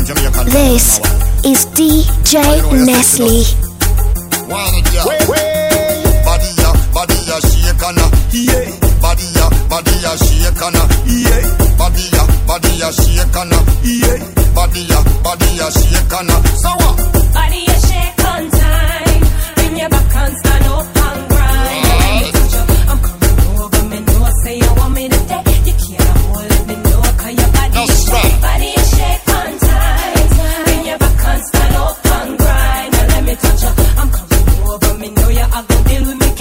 This is DJ Nestle. Body ya shake and yeah. Body ya shake and yeah. Body ya shake and yeah. Body ya shake and so what? Body ya shake on time. Bring your back and stand up and grind. Let me touch you. I'm coming over. Me know say you want me today. You can't hold me know 'cause your body ya shake. Body ya shake on time. Bring your back and stand up and grind. Let me touch you. I'm coming over. Me know you are gonna deal with me.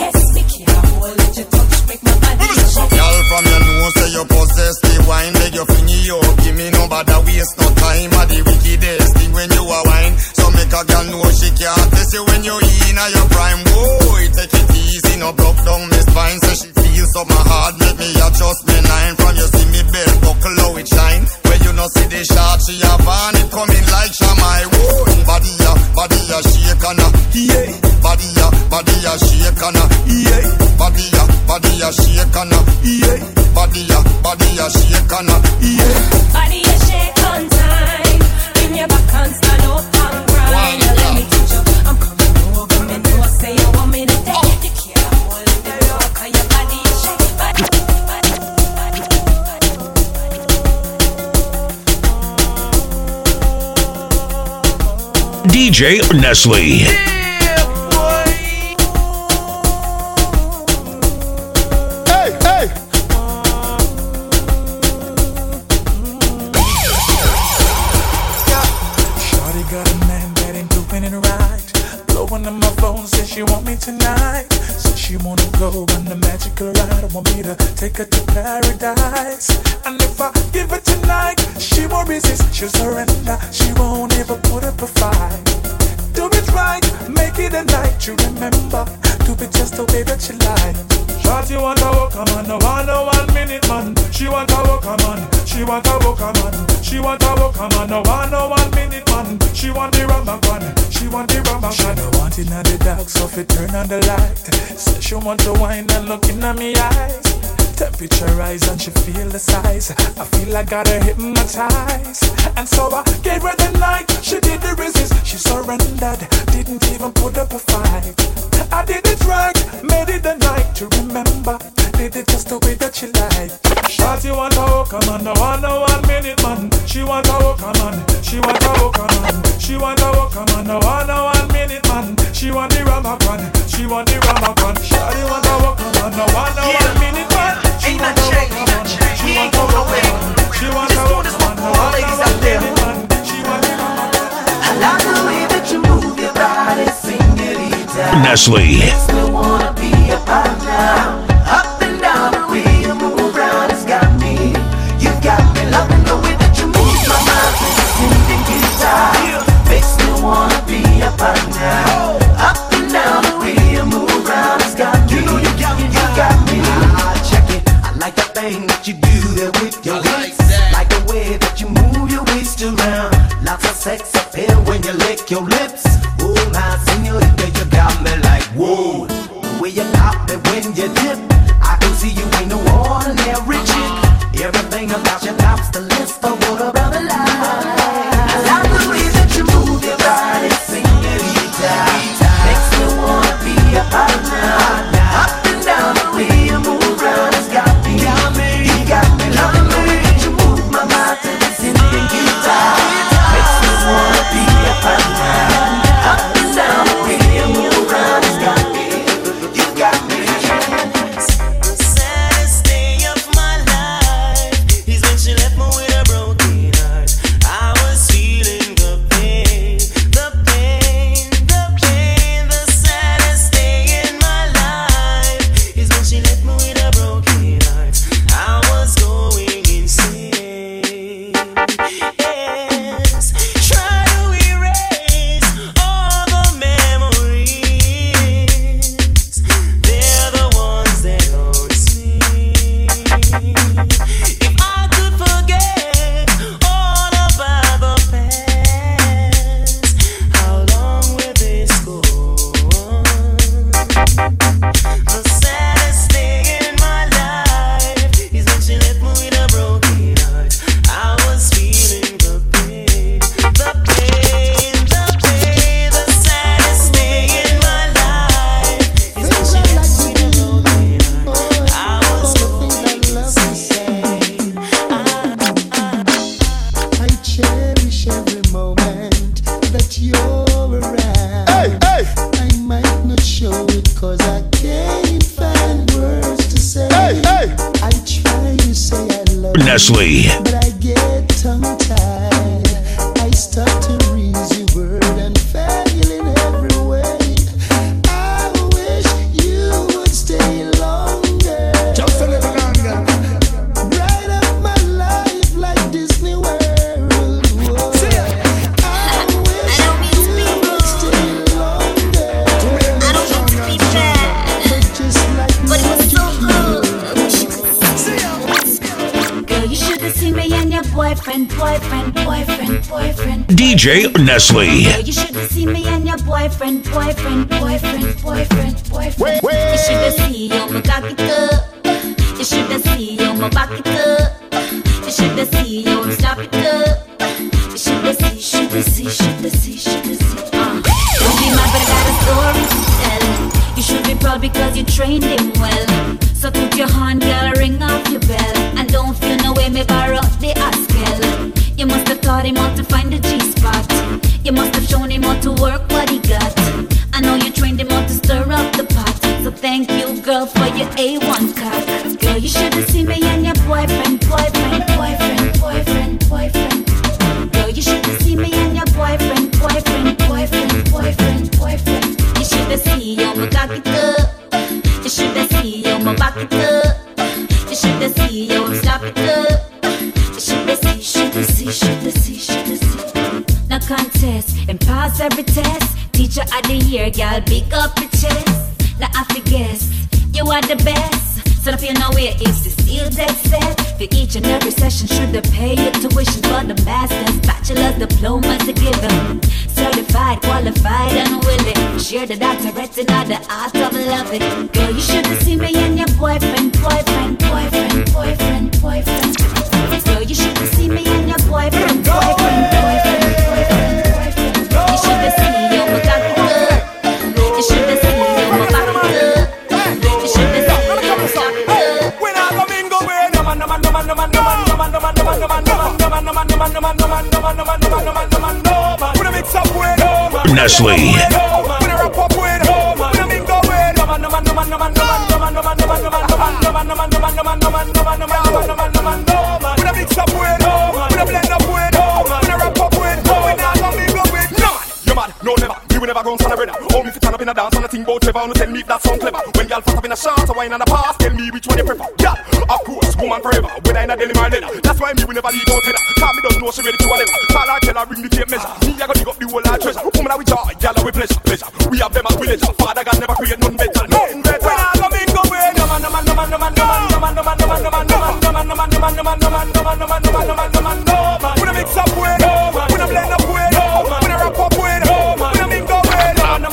Girl, from your nose say you possess the wine. Beg your finger up, give me no bother, waste no time. At the wickedest thing when you are wine. So make a girl know she can't test you when you're in your prime. Boy, take it easy, no block down my spine. So she feels so my heart, make me adjust me line. From you see me belt buckle how it shine. When you no see the shot, she have on it coming like Shamai. Whoa, body ya shake and yeah. Body ya shake and yeah. Body ya shake and yeah. Body ya shake and yeah. Body ya shake on time. Bring your back and stand up and grind. Let me teach you. I'm coming over. Me know say you want me today. You can't hold the door 'cause your body ya shake. DJ Nestle. She want me tonight, so she wanna go on the magical ride. Want me to take her to paradise. And if I give her tonight, she won't resist, she'll surrender. She won't ever put up a fight. Do it right, make it a night you remember. Do it just the way that you like. Shorty want a walk, man, no one 1 minute man. She want a walk, man, she want a walk, man. She want a walk, man, no one 1 minute man. She want the rubber one, she want the rubber one. She don't want it in the dark, so if it turn on the light. Say she want to wine and look in me eyes. Temperature rise and she feel the size. I feel I got her hypnotized. And so I gave her the night. She did the resist, she surrendered. Didn't even put up a fight. I did it right, made it the night to remember. Did it just the way that she liked. Shorty want a walk, man, no one 1 minute man. She want a walk, man, she want a walk, man. She want a walk, man, no one 1 minute man. She want the rubber one, she want the rubber one. Shorty want a walk, man, no one 1 minute man. Ain't not change, he ain't going nowhere. Just doing this one for all ladies out there. I like the way that you move your body, señorita. Nestle. Makes me wanna be a partner. Up and down the way you move around, it's got me. You got me loving the way that you move my mind to the singing guitar. Makes me wanna be a partner. Up and down the way you move around, it's got me. You got me. Check it. I like the thing that you do there with your hips. Like the way that you move your waist around. Lots of sex appeal when you lick your lips. Oh my señorita, you got me like whoa. The way you pop it when you dip, I can see you ain't no ordinary chick. Everything about you tops the list for what a brother like. I like the way that you move your body, señorita. Makes me wanna be a partner. Up and down the way you move around, it's got me. You got me loving the way that you move my mind to this Indian guitar. Makes me wanna be a partner. show it 'cause I can't find words to say. Hey, hey. I try to say I love Nestle. you, but I get tongue-tied. I start to read your word and fail in every way. I wish you would stay longer. Just a little longer. Bright up my life like Disney World. Whoa. I wish you would stay longer. I don't mean to be bad, But just like but it was so good. Girl, you should have seen me and your boyfriend. DJ Nestle. Girl, you should have seen me and your boyfriend. You should have seen you, my cock it up. You should have seen you, my back it up. You should have seen you, stop it up. You should have seen. Don't be mad, but I got a story to tell. You should be proud because you trained him well. So put your hand, girl, ring off your bell. And don't feel no way, me borrow the Askel. You must have taught him how to find the G-spot. You must have shown him how to work what he got. I know you trained him how to stir up the pot. So thank you, girl, for your A1 cock. Girl, you should have seen me and your boyfriend. Girl, you should have seen me and your boyfriend. You should have seen you, my cock it up. You should have seen you, my back it up. You should have seen you, stop it up. You should have seen. No contest and pass every test. Teacher of the year, girl, big up the chest. Now I guess you are the best. So if you know where is the still dead set. For each and every session, should they pay your tuition for the masters, bachelor's, diplomas to give them. Certified, qualified, and willing. Share the doctorate in all the art of loving. Girl, you should have seen me and your boyfriend. Girl, you should have seen me and your boyfriend. You should have seen you, my cock it up. You should have seen you, my back it up. You should have seen you, my stop it up. When I come in, go away. No man. When I mix up with Nestle. when I rap up with when I mix up with when I mix up with when I blend up with when I rap up with when I come in, go with no man. You mad? No never. You will never go on son of brother. Only if you turn up in a dance on a thing about clever. No tell me if that sound clever. When y'all fat up in a shot, a wine and a pass, tell me which one you prefer. Y'all, of course, woman forever. When I in a deli my leather. That's why me will never leave out header. Cause me don't know she ready to whatever. Call her, tell her, bring the tape measure. Me I go dig up the whole lot treasure. Woman with joy, y'all with pleasure. We have them as village. Father God never create none better. None better. When I come in, go away. No man. When I mix up with when I blend up with when I rap up with when I mix up with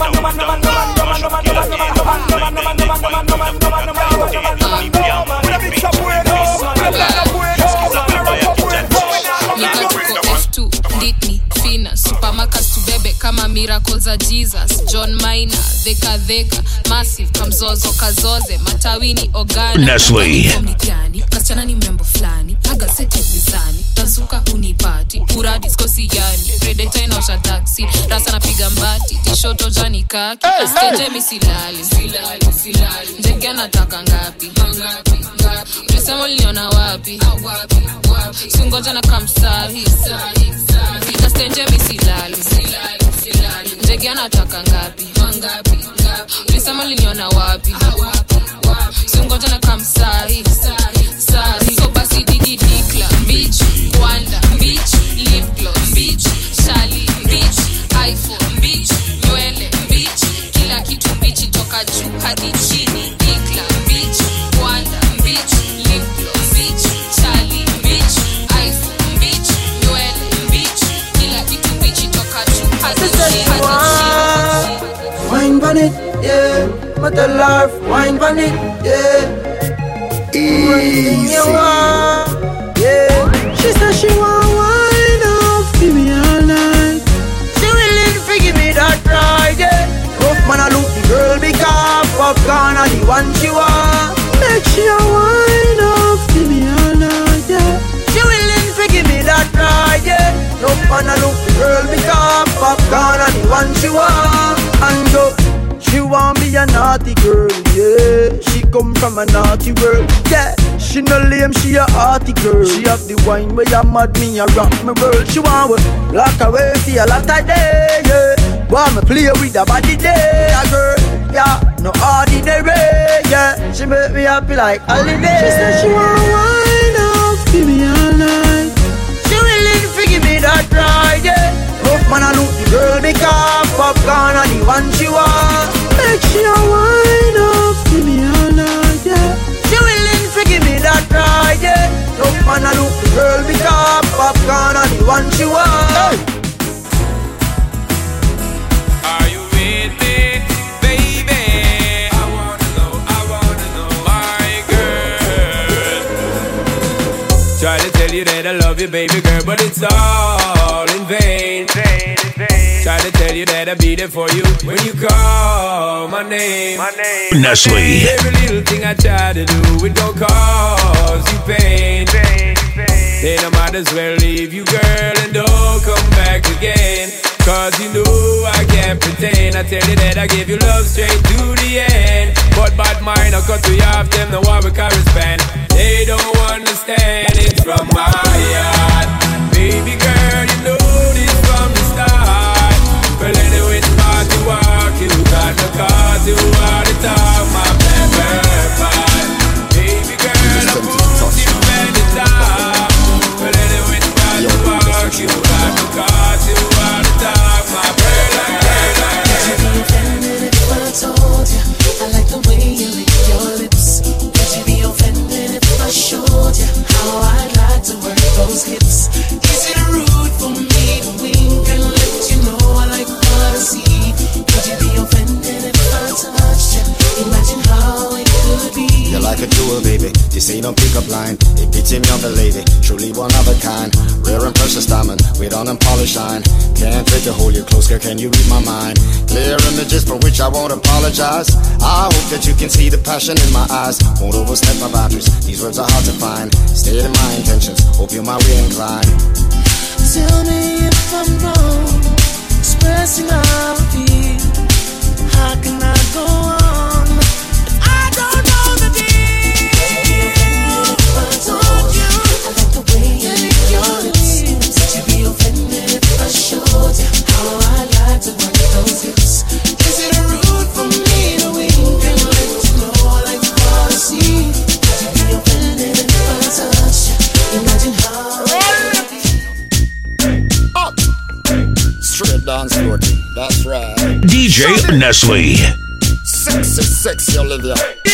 Supermarkets to bebe kama miracles za Jesus. John Minor, Dheka Massive, Kamzozo, Kazoze, Matawini, Ogana Nestle. Kasichana ni mrembo flani, agazeti mizani, tazuka unipati, pura diskosi yani, Predator inaosha taxi, rasa napiga mbati, tishoto jani kaki, stage misilali, njege anataka ngapi, ulisema uliniona wapi, singoja na kamsahi, na stage misilali, njege anataka ngapi, ulisema uliniona wapi, singoja na kamsahi, so basi didi dikla, bitch, Wanda, bitch, lip gloss, bitch, Shali, bitch, iPhone, bitch, nywele, bitch, kila kitu bitch, toka juu hadi chini, dikla, bitch, Wanda, bitch, lip gloss, bitch, Shali, bitch, iPhone, bitch, nywele, bitch, kila kitu bitch, toka juu hadi chini. Wine on it, yeah. But the laugh, wine on it, yeah. Easy. Yeah. She said she want wine up, give me all night. She willing to give me that ride, yeah. Rough man, I look the girl big up, popcorn and the one she want. Make she a wine up, give me all night, yeah. She willing to give me that ride, yeah. Rough man, I look the girl big up, popcorn and the one she want. And go. She want be a naughty girl, yeah. She come from a naughty world, yeah. She no lame, she a hearty girl. She have the wine where you mad me, a rock my world. She want to lock away for a lot of day, yeah. Want me play with her body day, a girl, yeah. No ordinary, yeah. She make me happy like holiday. She said she want wine off, give me all night. She willing to give me that ride, yeah. Rough man a look the girl make up popcorn and the one she want. Make she a wine off, give me all night, yeah. She willing to give me that ride, yeah. Rough man a look the girl make up popcorn and the one she want. Hey. Are you with me, baby? I wanna know, my girl. Try to tell you that I love you, baby girl, but it's all in vain. Try to tell you that I'll be there for you when you call my name. Nestle. Every little thing I try to do, it don't cause you pain. Then I might as well leave you, girl, and don't come back again. Cause you know I can't pretend. I tell you that I give you love straight to the end. But bad mind, I cut you off, them the war we correspond. They don't understand, it's from my heart. Baby girl, you know this from the start. Well anyway, it's hard to walk. You got the cause, you are the top, my favorite part. Baby girl, I put you at the top. Well anyway, it's hard to walk. You got the cause, you are the top, my favorite part. Would you be offended if I told you I like the way you lick your lips? Would you be offended if I showed you how I'd like to work those hips? Is it rude for me to wink and let you know I like what I see? Would you be offended if I touched you? Imagine how it could be. You're like a jewel, baby. This ain't no pickup line. It beats me of a lady, truly one of a kind. Rare and precious diamond, with on and polish shine. Can't wait to hold you close, girl, can you read my mind? Clear images for which I won't apologize. I hope that you can see the passion in my eyes. Won't overstep my boundaries, these words are hard to find. Stay in my intentions, hope you're my way inclined. Tell me if I'm wrong, expressing how I feel. How can I go on if I don't know the deal? If I told you I like the way you lick your lips. Would you be offended if I showed you how I like to work those hips? Is it rude for me to wink and let you know I like what I see? Would you be offended if I touched you? Imagine how Straight dance floating, that's right. DJ Nestle. Sexy Olivia.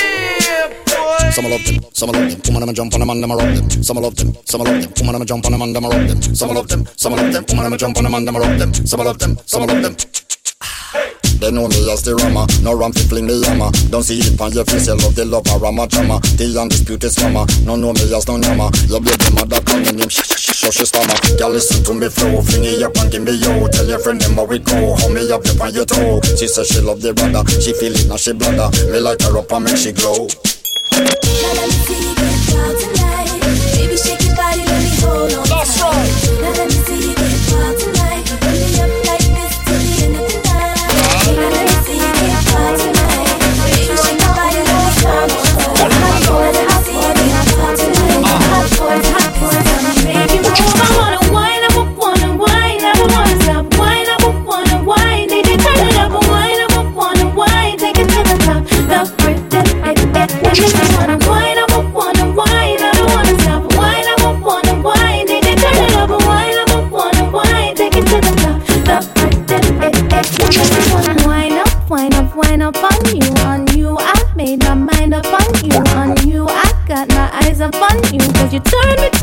Some love them, some love them. Woman, I'ma jump on them and I'ma rock them. Some love them, some love them. Woman, I'ma jump on them and I'ma rock them. Some love them, some love them. Woman, I'ma jump on them and I'ma rock them. Some love them, some love them. They know me as the rama, no ram fi fling me hammer. Don't see it on your face, you love the lover, rama drama. The undisputed slammer, no know me as no yama. Your baby mother calling him shush your stomach. Girl listen to me flow, fling it up and give me yo. Tell your friend them how we go, hold me up on your toe. She says she love the brother, she feel it now she bladder. Me light her up and make she glow. Now let me see you get wild tonight. Baby, shake your body, let me hold on. That's right. Now let me see you get wild tonight. Bring me up like this till the end of the night. Now let me see you get wild tonight. Baby, shake your body, let me hold on. Hot boys, hot boys, hot boys tonight. Hot boys, hot boys, make you move. I wanna wine, I wanna wine, I wanna stop. Wine, I wanna wine, they can turn it up. Wine, I wanna wine, take it to the top. The break, I wanna wine, I wanna wine, I don't wanna stop. Wine, I wanna wine, they can turn it up. Wine, I wanna wine, take it to the top. The break, I wanna wine up on you. I made my mind up on you. I got my eyes up on you. 'Cause you turn me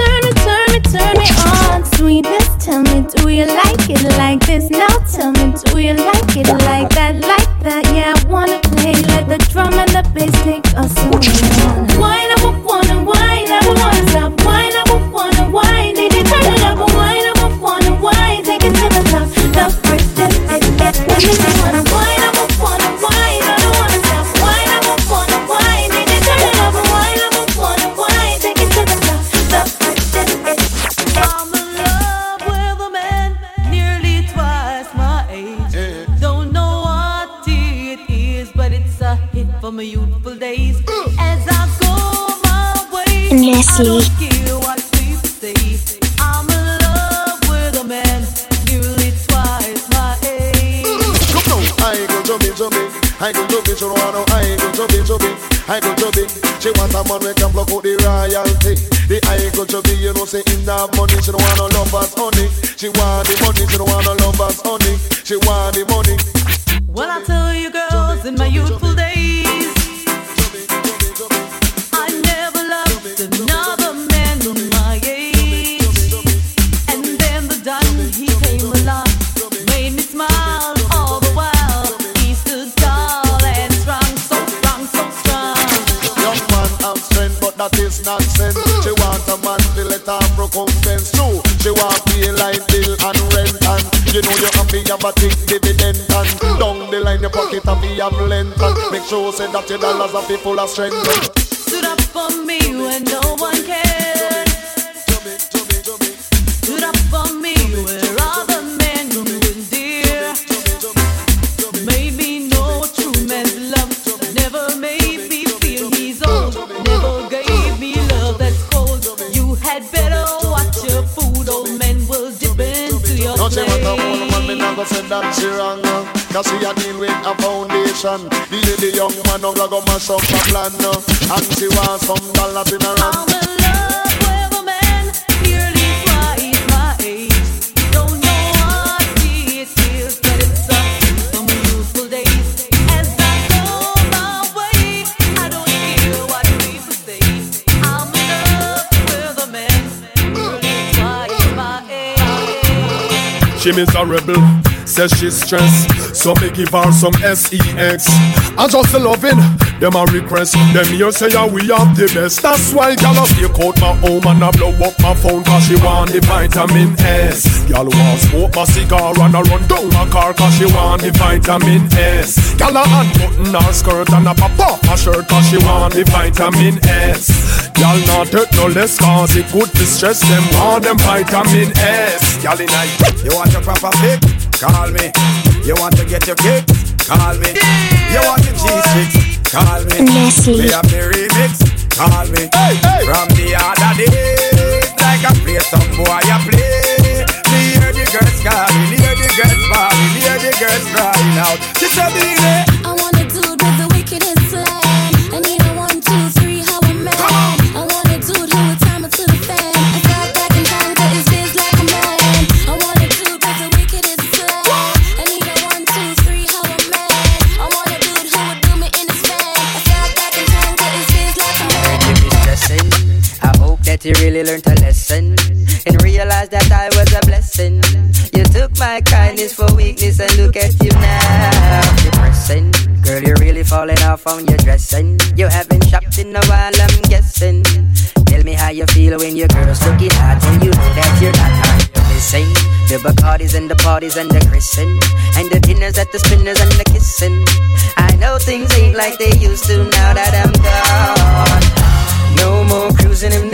on. Sweetness, tell me, do you like it like this? Now tell me, do you like it like that? Yeah, I wanna play, let the drum and the bass take us around. Wine, I wanna wine, I don't wanna stop. Wine, I wanna wine, they can turn it up. Wine, I wanna wine, take it to the top. The first step, I wanna wine, I wanna wine, I don't wanna stop. Wine, I wanna wine, they can turn it up. Wine, I wanna wine, take it to the top. The first step, I'm in love with a man nearly twice my age. Don't know what it from my youthful days. As I go my way, Nestle. I don't care what people say. I'm in love with a man nearly twice my age. I go to be, I go to be, so I know I go to be, I go to be. She want a man we can block out the royalty. The I go to be, you know, say in that money, she don't want no lovers honey. She want the money, she don't want no lovers honey. She want the money. Well, I tell you girls, in my youthful days, I never loved another man my age. And then the Don, he came along, made me smile all the while. He stood tall and strong, so strong, so strong. Young man have strength, but that is nonsense. She want a man to let her recompense too. She want pay like bill and rent, and you know you happy have a big dividend, and down the line your pocket have the length, and make sure say that your dollars are full of strength. Stood up for me when no one cared. Stood up for me where other men wouldn't dare. Made me know true man's love. Never made me feel he's old. Never gave me love that's cold. You had better watch your food. Old men will dip into your No, she want a plate. old man, me not go say that she wrong. Cause she a deal with a foundation. The young man no go mash up a plan. And she want some dollars in her hand. I'm in love with a man nearly twice my age. Don't know what it feels, but it's up from my youthful days. As I go my way, I don't care what people say. I'm in love with a man nearly twice my age. She miserable, says she's stressed, so me give her some sex. I just loving, them a request. Them here say we have the best. That's why y'all take out my home and I blow up my phone, cause she want the vitamin S. Y'all want smoke my cigar and I run down my car, cause she want the vitamin S. Y'all a unbutton her skirt and I pop off her shirt, cause she want the vitamin S. Y'all not take no less, cause it good to stress them, want them vitamin S. Y'all in you want your proper pick? Call me. You want to get your kick? Call me. You want your G6? Call me. Nestle. We have the remix? Call me. From the other day, like I play some boy I play. Me hear the girls calling, hear the girls bawling, hear the girls crying out. She said, I want a dude with the wickedest slang. I need a 1, 2, 3, how a man. I want a dude who would time it to the fan. I got back in time, but his biz like a man. I want a dude with the wickedest slang. I need a 1, 2, 3, how a man. I want a dude who would do me in his van. I got back in time, but his biz like a man. You be stressing. I hope that you really learned a lesson and realized that I was a blessing. You took my kindness for weakness and look at you now, depressing. Girl, you're really falling off on your dressing. You haven't shopped in a while, I'm guessing. Tell me how you feel when your girl's looking hot and you know that you're not hard. Missing the Bacardis and the parties and the kissing and the dinners at the spinners and the kissing. I know things ain't like they used to now that I'm gone. No more cruising in the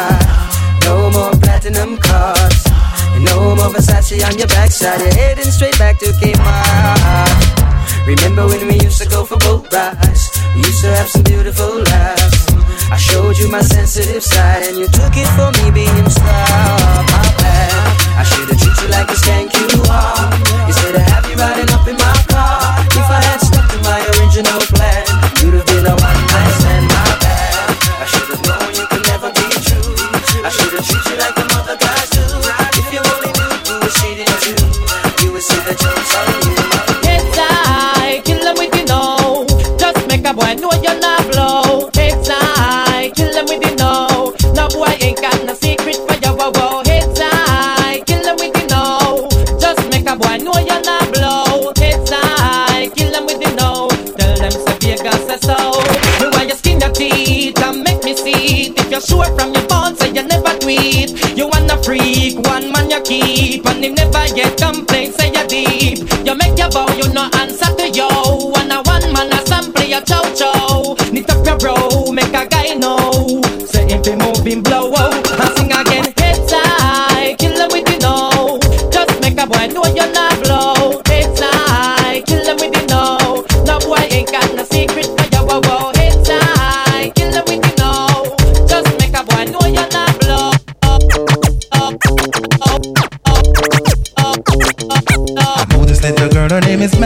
X5. No more platinum cars. No more Versace on your backside. You're heading straight back to Kmart. Remember when we used to go for boat rides? We used to have some beautiful laughs. I showed you my sensitive side and you took it for me being star. My bad. I should've treated you like a skank you are. Instead of have you riding up in my car. If I had stuck to my original plan, you'd have been a one night stand. My bad. I should've known you could never be true. I should've treated you like the mother guys do. If you only knew who was cheating too, you would see the jokes on you. It's I kill them with you know. Just make a boy know you're not blow. It's I kill them with you know. No boy ain't got no secret for your wow. It's I kill them with you know. Just make a boy know you're not blow. It's I kill them with you know. Tell them say Vegas say so. Me want you skin your teeth and make me see it. If you're sure from your phone say you never tweet. You wanna freak, one man you keep, and him never get complaints say you deep. You make your bow, you no answer to yo. One man a sample your chow chow. Knit up your bro, make a guy know. Say if he moving blow out, I sing again. It's I kill them with you know. Just make a boy know you're not blow. It's I kill them with you know. No boy ain't got no secret for your wow.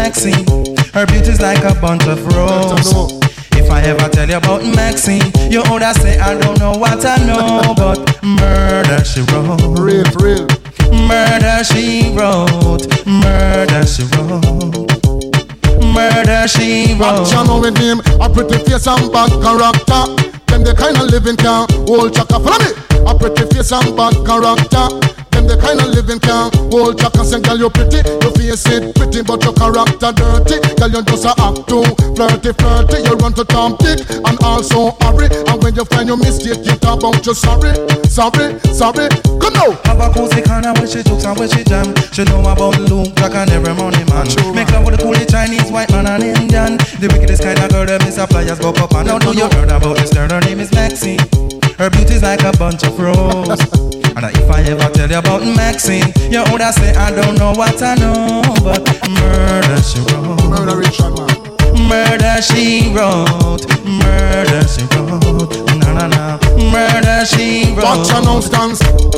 Maxine. Her beauty's like a bunch of roses. If I ever tell you about Maxine, you woulda say I don't know what I know, but murder she wrote. Real. Murder she wrote. Murder she wrote. Murder she wrote. Action with him, a pretty face and bad character. Them the kind of living can hold chaka. Follow me. A pretty face and bad character. Them the kind of living can hold chaka. Say girl you pretty, your face it pretty, but your character dirty. Girl you just a act too flirty. You run to Tom Dick and also hurry. And when you find your mistake, you talk about you sorry. Come now. Have a cozy corner where she jokes and where she jam. She know about Luke Jack and every money man. Make love with the coolest Chinese, white man and Indian. The wickedest kind of girl them is a flyers go up and down. Know you heard about this girl? Her name is Maxine. Her beauty's like a bunch of roses. And if I ever tell you about Maxine, you woulda say I don't know what I know, but murder she wrote. Murder she wrote. Murder she wrote. Na. Murder she wrote. Watch your nose dance.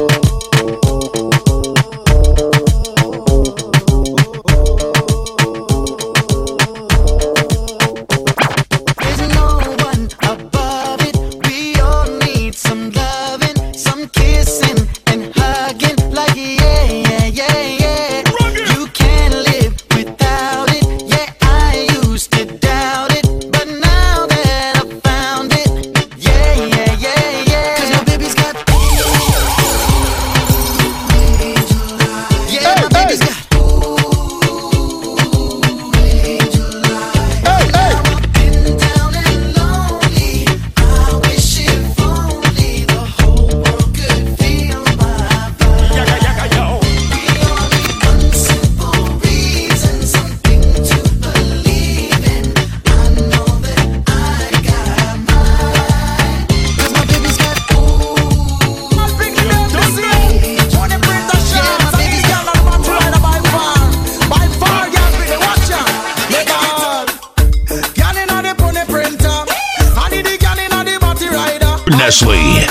Nestle.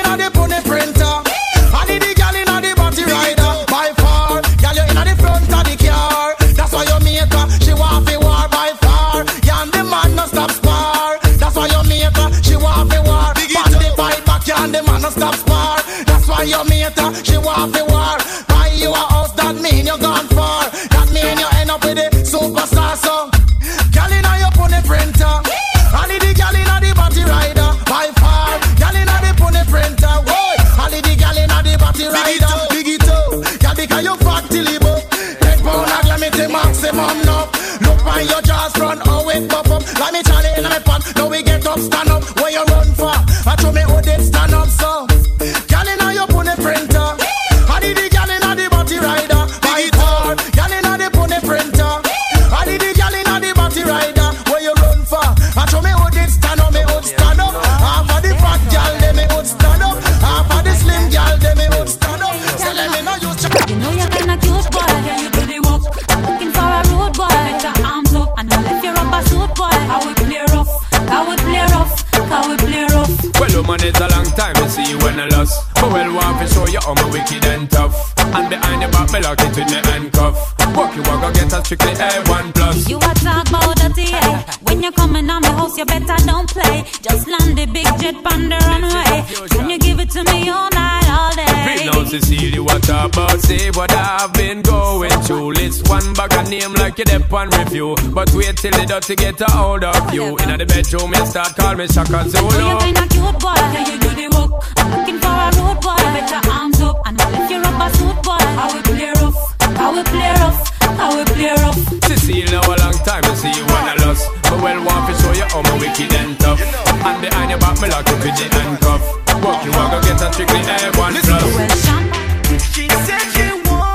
But wait till the dirty get a hold of you. In the bedroom, you start call me Shaka Zulu. Oh, you're kinda cute, boy. Can you do the work? I'm looking for a road, boy. Put your arms up and I'll lift you up a suit, boy. I will play rough. I will play rough. I will play rough. Cecile, now a long time to see you wanna lost. But well, want to show you how my wicked and tough. And behind your back, me lock you with the handcuff. Walk you, I go get a strictly A1 plus. She said she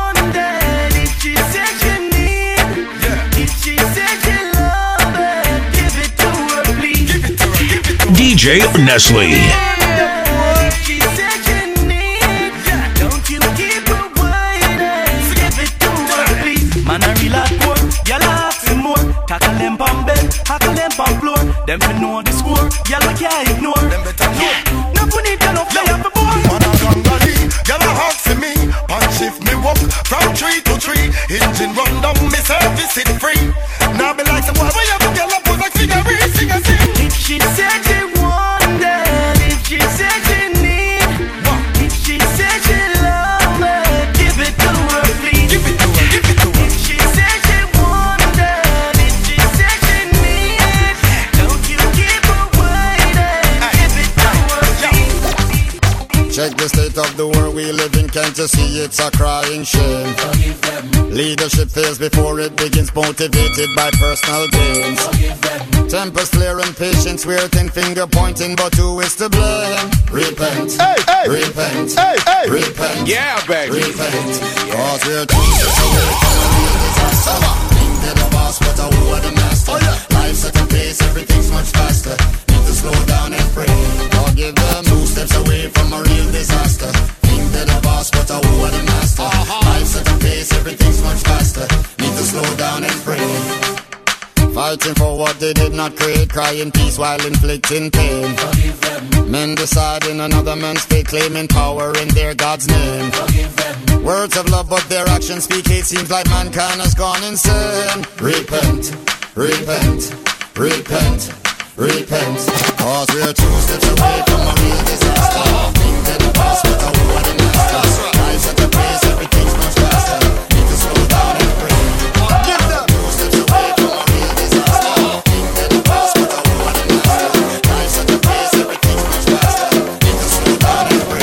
wanted, if she said she need, if she said she love it, give it to her, please. DJ Nestle. She said she need, don't you keep her waiting, give it to her, please. Man, I real hard poor, y'all asking more. Tackle them on bed, tackle them on floor. Them to know the score, y'all can't ignore. Them better know. No put it on play up the board. Man, I run rally, y'all asking me. Punch if me walk from tree to tree. Engine run down, miss service it free. Now be like some boy, when you have a girl up on a figure, sing and sing. If she said she wanted, if she said she need, if she said she love me, give it to her, please. Give it to her, give it to her. If she said she wanted, if she said she need, don't you keep her waiting, give it to her, please. Check the state of the world we live in, can't you see it's a crying shame? Leadership fails before it begins, motivated by personal gains. Tempers flare and patience weird and finger pointing, but who is to blame? Repent, repent, repent. Yeah, baby. Repent, cause we're too steps away from a real disaster. Think they're the boss, but who are the master? Life's at a pace, everything's much faster. Need to slow down and pray. Or give them 2 steps away from a real disaster. Think they're the boss, but who are the master? Life's at a pace, everything's much faster. Need to slow down and pray. Fighting for what they did not create, crying peace while inflicting pain. Men deciding another man's fate, claiming power in their God's name. Words of love, but their actions speak hate. Seems like mankind has gone insane. Repent, repent, repent, repent. Cause we're 2 steps away from a real disaster. Think that the boss, but who are the master? Life's at a pace, everything's much faster. Need to slow down and pray. Give them 2 steps away from a real disaster. Think that the boss, but who are the master? Life's at a pace, everything's much faster. Need to slow down and pray.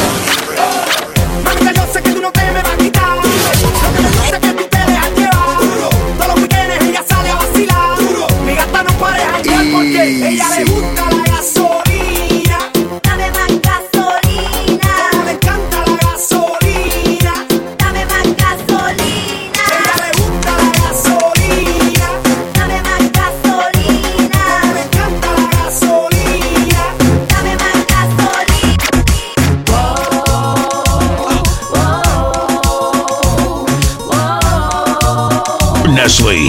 Manga, yo sé que tú no te me vas a quitar. Lo que me gusta es que tú te dejas llevar. Todos los weekends ella sale a vacilar. Mi gata no para de janguear porque ella le gusta la gasolina. Dame más gasolina. Me encanta la gasolina. Dame más gasolina. Ella le gusta la gasolina. Dame más gasolina. Me encanta la gasolina. Dame más gasolina. Nestle.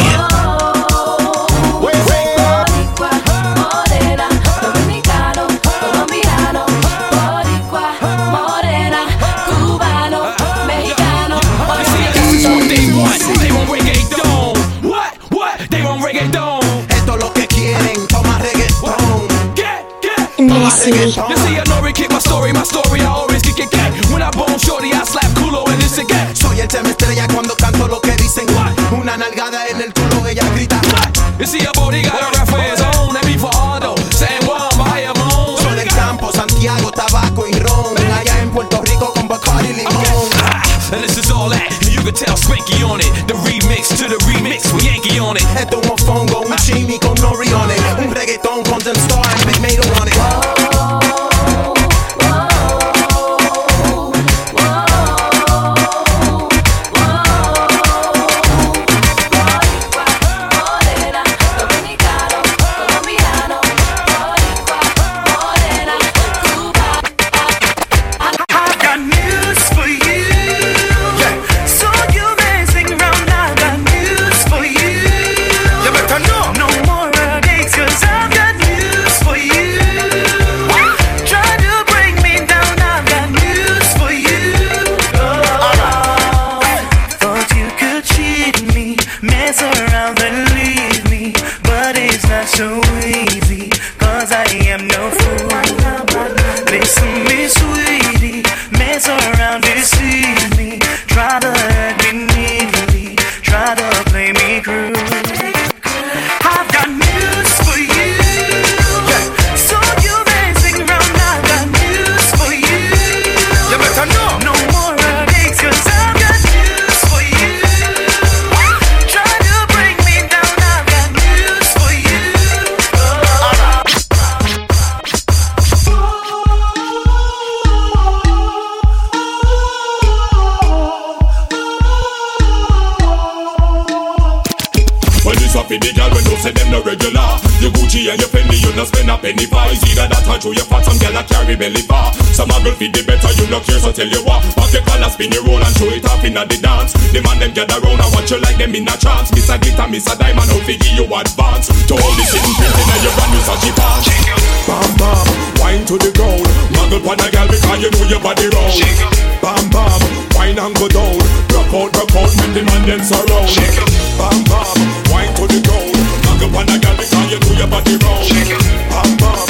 Morena, dominicano, colombiano, boricua, morena, cubano, mexicano. They want reggaeton. What? They want reggaeton. Esto es lo que quieren, toma reggaeton. You see, I know we kick my story, I always kick it. When I bone shorty, I slap culo and it's again. Soy el tema estrella cuando canto lo que dicen. Una nalgada en el culo, ella grita. You see, a bodyguard on Rafael's own, that be for Aldo, San Juan, Bayamón. Soy del campo, Santiago, tabaco y ron. Allá en Puerto Rico con Bacardi y limón. And this is all that, and you can tell Spanky on it. The remix to the remix with Yankee on it. Esto es un fongo, un chimi con nori on it. Un reggaeton con Dem Star and Big Mato on it. and your penny, you not spend a penny for. It's either that or through your fat, some girl a carry belly bar. Some a girl feed the better, you no care, so tell you what. Pop your collar, spin your roll and show it off inna the dance. The man them gather round and watch you like them in a trance. Miss a glitter, miss a diamond, out fi give you advance. To all the sitting pretty, now you brand new Sachi pants. Bam bam, wine to the ground. Muggle Muggle pan a girl because you know your body round. Bam bam, wine and go down. Rock out, make the man them surround. Bam bam, wine to the ground. Muggle pan a girl because you know your body round. Bam bam.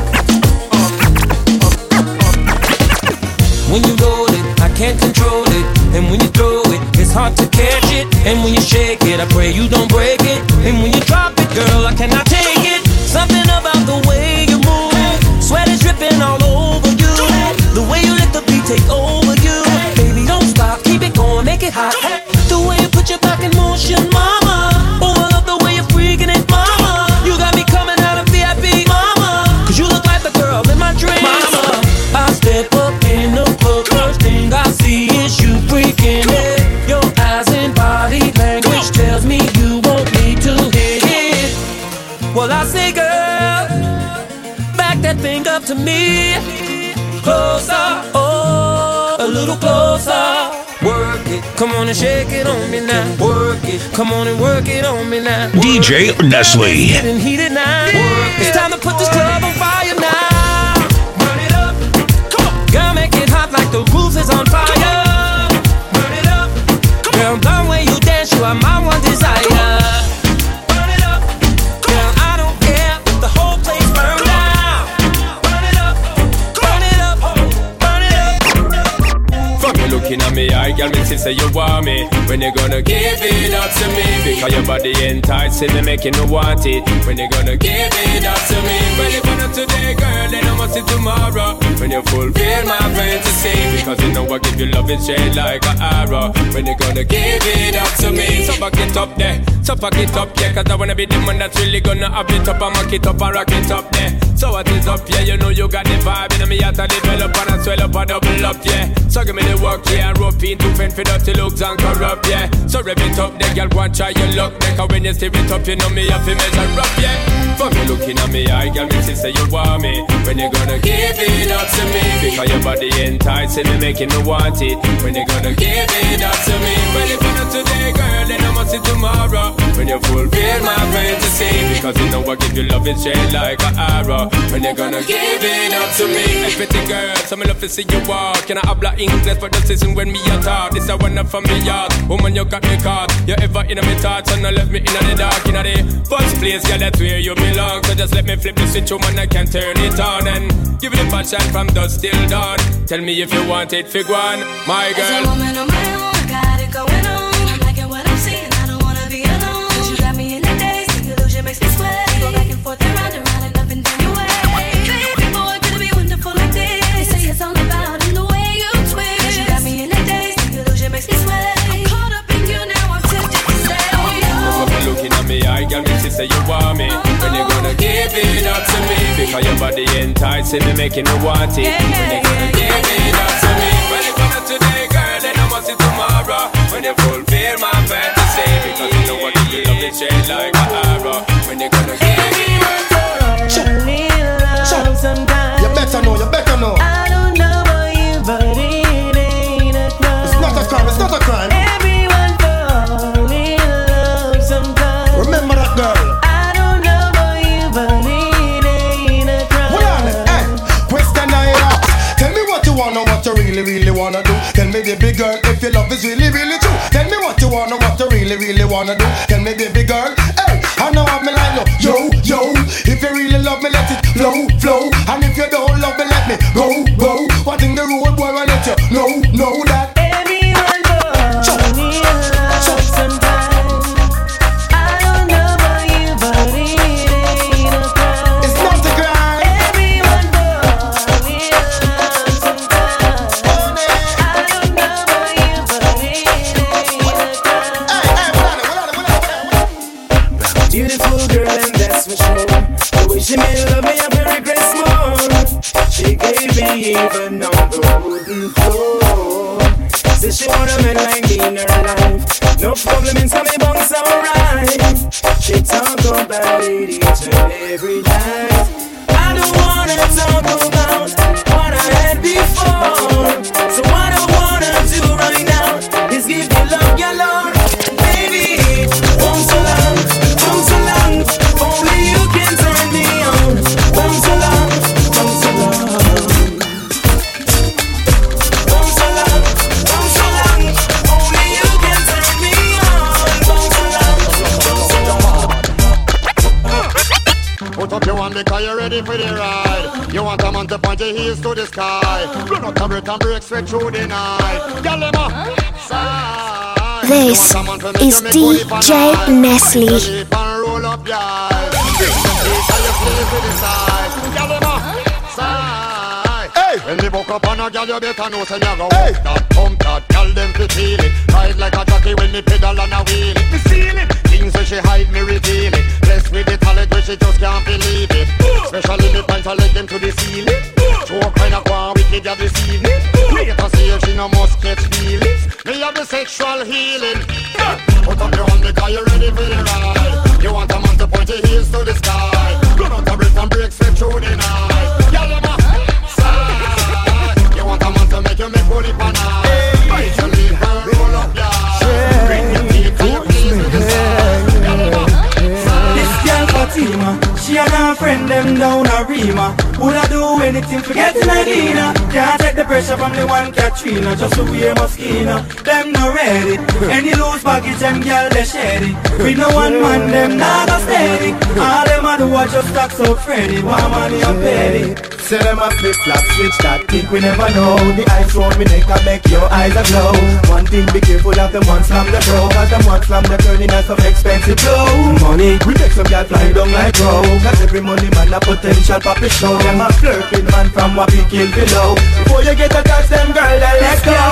When you roll it, I can't control it. And when you throw it, it's hard to catch it. And when you shake it, I pray you don't break it. And when you drop it, girl, I cannot take it. Something about the way you move, sweat is dripping all over you. The way you let the beat take over you. Baby, don't stop, keep it going, make it hot. The way you put your back in motion, mama. Oh, I love the way you're freaking it, mama. You got me coming out of VIP, mama. Cause you look like the girl in my dreams, mama. I step up in the club, first thing I see is you freaking it. Your eyes and body language tells me you want me to hit it. Well, I say, girl, back that thing up to me. Closer, oh, a little closer. Work it, come on and shake it on me now. Work it, come on and work it on me now. DJ Nestle. Getting heated now. It's time to put this club on fire now. Girl, make it hot like the roof is on fire. Burn it up. Girl, the way you dance, you are my one desire. Burn it up. Girl, I don't care if the whole place burn down. Burn it up. Burn it up. Burn it up. From you looking at me, I girl, me say you want me. When you gonna give it up to me? Because your body enticing me, making me want it. When you gonna give it up to me? Well, if not today, girl, then I must see tomorrow. When you fulfill my fantasy, because you know I give you love, it's straight like an arrow. When you gonna give it up to me? So back it up there, so pack it up, yeah. Cause I wanna be the man that's really gonna up it up and mock it up and rock it up there. So what is up, yeah, you know you got the vibe. And me have to develop and I swell up and double up, yeah. So give me the work, yeah, and rope in to fend for dirty looks and corrupt, yeah. So rev it up there, girl, go and try your luck there. Cause when you steer it up, you know me have to measure up, yeah. For me looking at me, I girl, me say you want me. When you gonna give it up to me? Because your body enticing me, making me want it. When you gonna give it up to me? Well, if not today, girl, then I must see tomorrow. When you fulfill my fantasy, because you know I give you love, it's straight like an arrow. When you gonna give it up to me? Hey, pretty girl, so me love to see you walk. Can I habla English for the season when me a talk? This a one from me yard. Woman, you got me caught. You ever in my thoughts and I left me in the dark. In the first place, yeah, that's where you belong. So just let me flip the switch, woman, I can turn it on. And give it a passion from dusk till dawn. Tell me if you want it, fig one, my girl. As a woman on my own, I got it going on. I'm liking what I'm seeing, I don't wanna be alone. Cause you got me in the days, the illusion makes me sweat. Go back and forth and round and up and down your way. Baby boy, could it be wonderful like this? They say it's all about in the way you twist. Cause you got me in the days, the illusion makes me sweat. I'm caught up in you now, I'm tempted to say, oh When you looking at me, I girl, me say you want me. When you gonna give it up to me? Because your body enticing me, making me want it. When you gonna give it up to me? Well, if not today, girl, then I must see tomorrow. When you fulfill my fantasy, because you know what you love, it's straight like an arrow. When you gonna give it up to me? You better know, you better know. I don't know about you, but it ain't a crime. It's not a crime, it's not a crime. Everyone fall in love sometimes. Remember that girl. I don't know about you, but it ain't a crime. Hold on, hey, question I ask. Tell me what you wanna, what you really wanna do. Tell me, baby girl, if your love is really true. Tell me what you wanna, what you really wanna do. Tell me, baby girl, hey, I know I'm in line up. Yo, if you really love me, let it flow. And if you don't love me, let me go. One thing the road boy, I let you know that. Everyone fall in love sometimes. I don't know about you, but it ain't a crime. It's not a crime. Everyone fall in love sometimes. I don't know about you, but it ain't a crime. Beautiful girl, and that's for sure. The way she made love me, I very regrets more. She gave me even on the wooden floor. Said she want a man like me in her life. No problem in some bunks alright. She talk about it each and every night. I don't wanna talk about what I had before. So what I wanna do right now is give you love, your love. Baby, won't so long. Only you can turn me on. Won't so long. the ride. You want a man to point your heels to the sky. Run out and break straight through the night. Girl, them up, side. This is DJ Nestle. Roll up your eyes. Girl, them up, side. Hey, when they woke up on a girl, you better know say you go walk that, pump that. Girl, them fi feel it. Ride like a jockey when me pedal on a wheel it. Me feel it. Things when she hide, me reveal it. Blessed with the talent when she just can't believe it. Especially me point her leg them to the ceiling. Choke when I go on wicked ya this evening. Wait to see if she no must catch feelings. Me have the sexual healing. Put up your hand because you ready for the ride. You want a man to point your heels to the sky. Run out the breath and break straight through the night. Girl, you must side. You want a man to make you make booty pan eye. Bite your lip and roll up your eyes. Bring your teeth and your heels to the side. Girl, you must side. This girl Fatima, she and her friend them down a Rima. Woulda do anything for getting a dinner. Can't take the pressure from the one Katrina. Just to wear Moschino, them no ready. Any loose baggage, them girl they shady. We no one man, them not go steady. All them a do a just stack so Freddy. One money and petty. Say them a flip-flop, switch that, think we never know. The ice round me neck and make your eyes a glow. One thing, be careful of them one slam the throw. Cause them one slam the turning out some expensive blow. Money, we take some girl fly down like row. Cause every money man a potential papi show. Them a flirting man from what we kill below. Before you get a touch them girl, then let's go.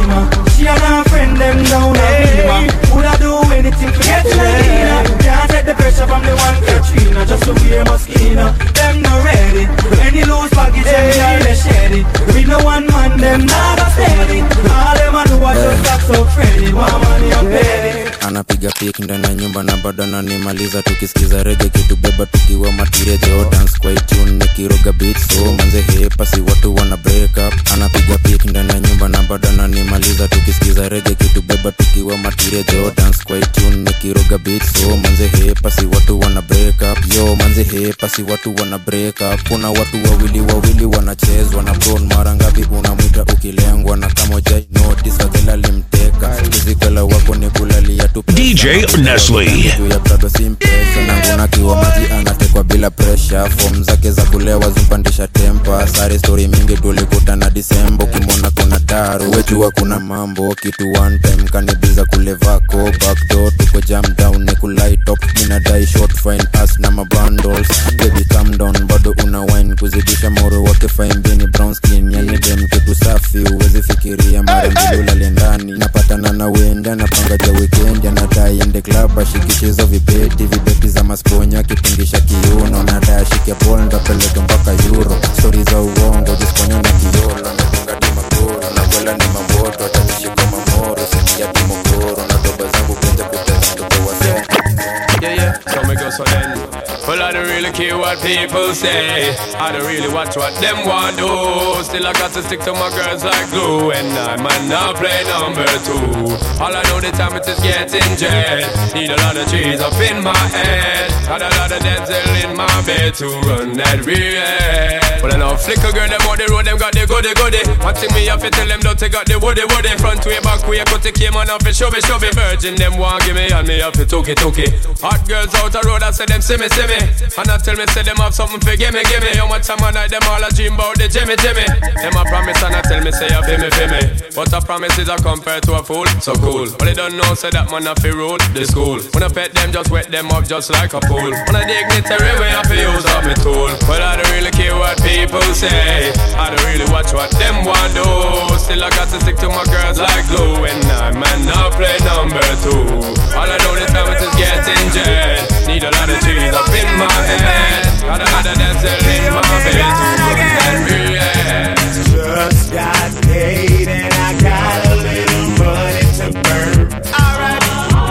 She and her friend them down a Rima. Woulda do anything to get to Medina. Can't take the pressure from the one Katrina. Just to wear Moschino, them no ready. Any loose baggage, them girl they shady. We no one man, them not a steady. All them a do a just stack so Freddy. One money and petty. Anapiga pick ndani ya nyumba na bado ananimaliza tukisikiza reggae kitubeba tukiwa matirejo dance kwa tune nikiroga beat so manze hepa si watu wana break up. Anapiga pick ndani ya nyumba na bado ananimaliza tukisikiza reggae kitubeba tukiwa matirejo dance kwa tune nikiroga beat so manze hepa si watu wana break up. Yo manze hepa si watu wana break up. Kuna watu wawili wanachezwa na bron mara ngapi unamwita ukilengwa na kama jai notice adela limteka kizikala wako ni kulalia tu DJ Nestle ya prado simpesa na nguna kiwa maji anatekwa bila pressure. Form zake za kulewa zumpandisha tempa. Sari story mingi tulikutana Disembo. Kimona kuna daru wejua kuna mambo. Kitu one time kanibiza kulevako. Backdoor tuko jam down ni kulight up. Mina die short fine ass na mabundles. Baby calm down bado una wine. Kuzidisha moro wake fine bini brown skin. Yani dem kitu safi uwezi fikiria mara mbili aliendani. Napatana na wenda napanga ja weekend. Anadai ende club ashikichizo vibeti za masponya kipungisha kiuno. Nadai ashike ball ndapeleka mpaka Euro. Story za uongo jisponya na kiolo. Natunga di makoro na kwela ni mamboto. Atatishiko mamoro sikia di mokoro. Na doba zangu kenja kuteza ndoto wa soko. Yeah, so me go so then. Well, I don't really care what people say. I don't really watch what them want do. Still I got to stick to my girls like glue. And I might not play number 2. All I know the time it is getting jet. Need a lot of trees up in my head. Got a lot of dental in my bed to run that real. But I know flicker girl, them on the road, them got the goody. One thing me have to tell them, don't take out the woody. Front way, back way, cut the came on off and show me. Virgin, them want give me and me have to took it. Hot girls out the road, I say them see me. And I tell me, say them have something for gimme. How much time I night, them all a dream about the Jimmy. Them a promise and I tell me, say you feel me. But a promise is a compare to a fool, so cool. But they don't know, say that man a fi rule the school. When I pet them, just wet them up just like a pool. When I dignitary way, I fi use up my tool. But I don't really care what people say. I don't really watch what them want do. Still I got to stick to my girls like glue. And I might not play number 2. All I know this time it is getting jet. Need a lot of trees up in my head. Got a lot of dancing in my bed to run that real. Just got paid and I got a little money to burn. Alright.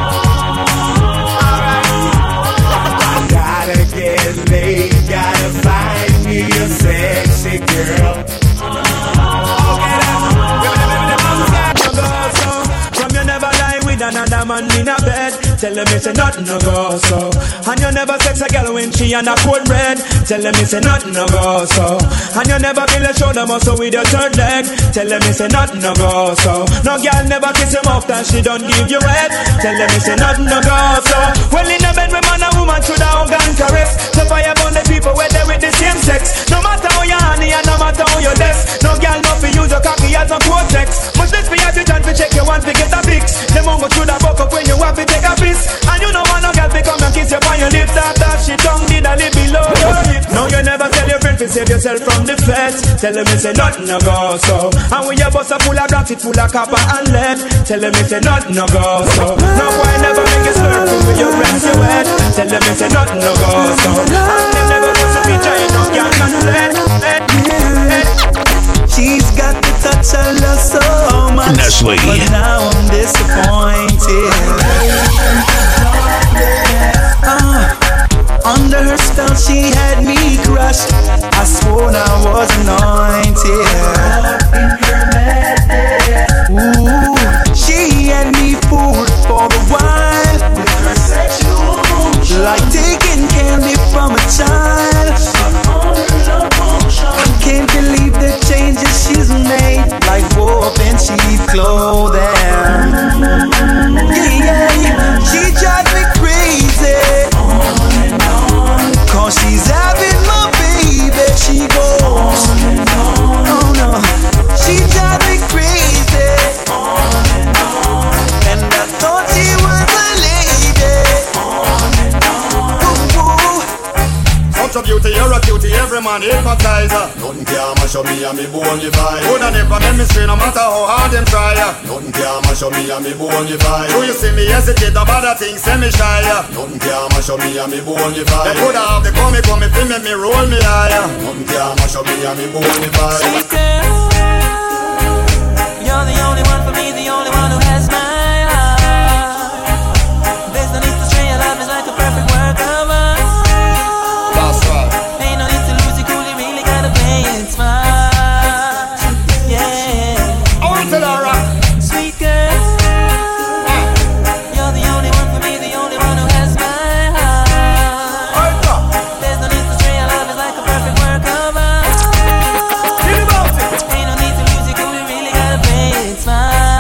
I gotta get laid, gotta find me a sexy girl. From you never lie with another man in a bed. Tell them me say nothing no go so. And you never sex a girl when she on a cold red. Tell them me say nothing no go so. And you never feel a shoulder muscle with your third leg. Tell them me say nothing no go so. No girl never kiss him off that she don't give you head. Tell them me say nothing no go so. Well in a bed with man and woman should have hug and caress. So fire burn the people where they with the same sex. No matter how you honey and no matter how you desk. No girl not for use your cocky as a cortex. Much less for you to chance to check your one to get a fix. Them won't go through the buck up when you have to take a piss. And you know want no girl to come and kiss you on your lips. After she tongue did a lip below your hip. No you never tell your friend to save yourself from the feds. Tell them me say nothing no go so. And when your bus a full of rocks it full of copper and lead. Tell them me say nothing no go so. No boy never make you slurp with your friends you head. Tell them me say nothing no go so. And them never go to be trying no girl not let. She's got the touch I love so much. Nestle. But now I'm disappointed. Under her spell she had me crushed. I swore I was anointed. Ooh, she had me fooled for a while. Like taking candy from a child. Can't believe the changes she's made. Like wolf in cheap clothing. Yeah, she drives me crazy. Cause she's having my baby. She goes, oh no. She drives me crazy. And I thought she was a lady. Such a beauty, you're a cutie, every man hypnotizer. Nothing can mash up me and me bone you vibe. Coulda never make me stray no matter how hard them try. Nothing can mash up me and me bone you vibe. So you see me hesitate about that thing, say me shy. Nothing can mash up me and me bone you vibe. They coulda have the come feel me roll me higher. Nothing can mash up me and me bone you vibe. Sweet girl, you're the only one for me, the only one who has my heart. There's no need to stray, your love is like a perfect work of art. Ain't no need to lose it cool, you really gotta play it smart. Yeah. I want to rock. Sweet girl, you're the only one for me, the only one who has my heart. There's no need to stray, your love is like a perfect work of art. Ain't no need to lose it cool, you really gotta play it smart.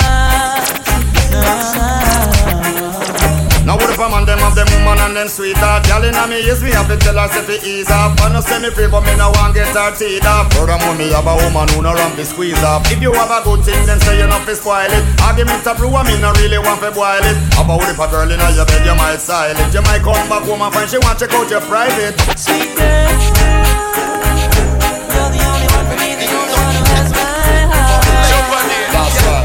Now what if a man them have them woman and them sweetheart? Girl inna me ears me have to tell her say fi ease up. I no say me free but me no want get her teeth up. Furthermore me have a woman who no run fi squeeze up. If you have a good thing then say you no fi spoil it. Argument a prove me no really want fi boil it. About if a girl inna your bed you might style it. You might come back home and find she want check out your private. Sweet girl, you're the only one for me, the only one who has my heart. That's right.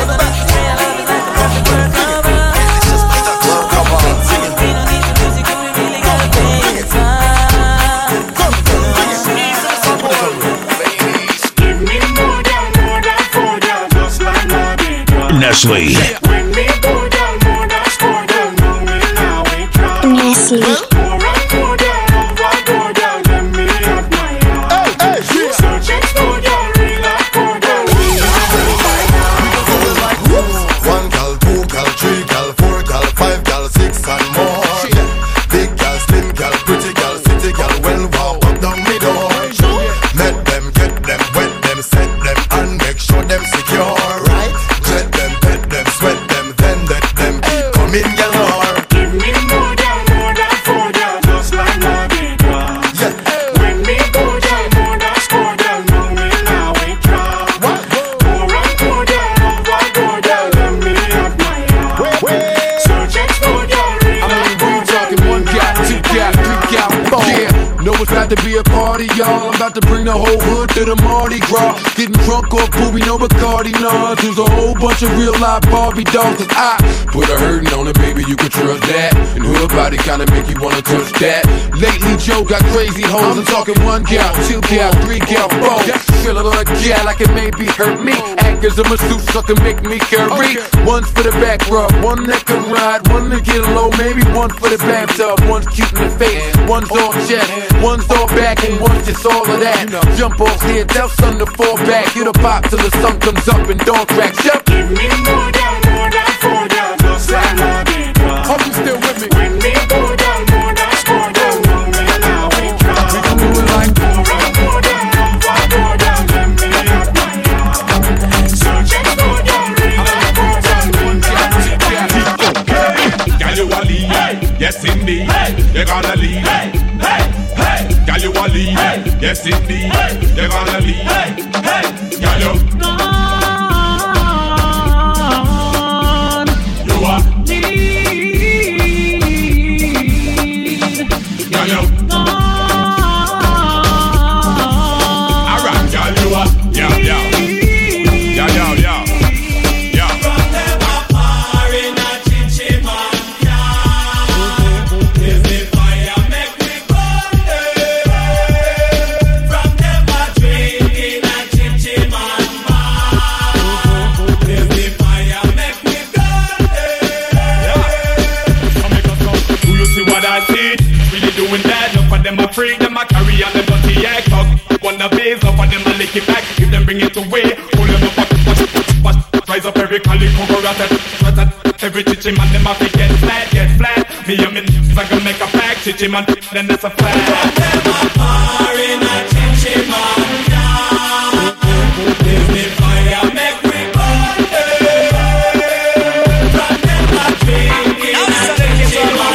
Nestle. Nestle. To be a party, y'all. I'm about to bring the whole hood to the Mardi Gras. Getting drunk off booby, no Bacardi, nah. There's a whole bunch of real life Barbie dolls. Cause I put a hurtin' on it, baby, you can trust that. And hood body kinda make you wanna touch that. Lately, Joe got crazy hoes. I'm talking 1 gal, 2 gal, 3 gal, 4. Feel a little gal like it maybe hurt me. Anchors of my suit so can make me carry. One's for the back rub, one that can ride, one to get low, maybe one for the bathtub. One's cute in the face, one's all chest, one's all back, and one's just all of that. Jump off here, tell son to fall back. It'll pop till the sun comes up and don't crack. Give me more than 4 down, just like my big one. destiny. You're gonna leave. Girl, you are need. Girl, you alright, girl, you are. Yeah. Freak them a carry on them dirty egg talk. Wanna base up on them a lick it back. If them bring it away, pull them up, rise up every collie cover at it. Every chichi man them a fi get flat. Me and me I can make a pack. Chichi man, then that's a fact. Them a par in a chichi man. Give me fire, make we burn. From them a drink in a chichi man.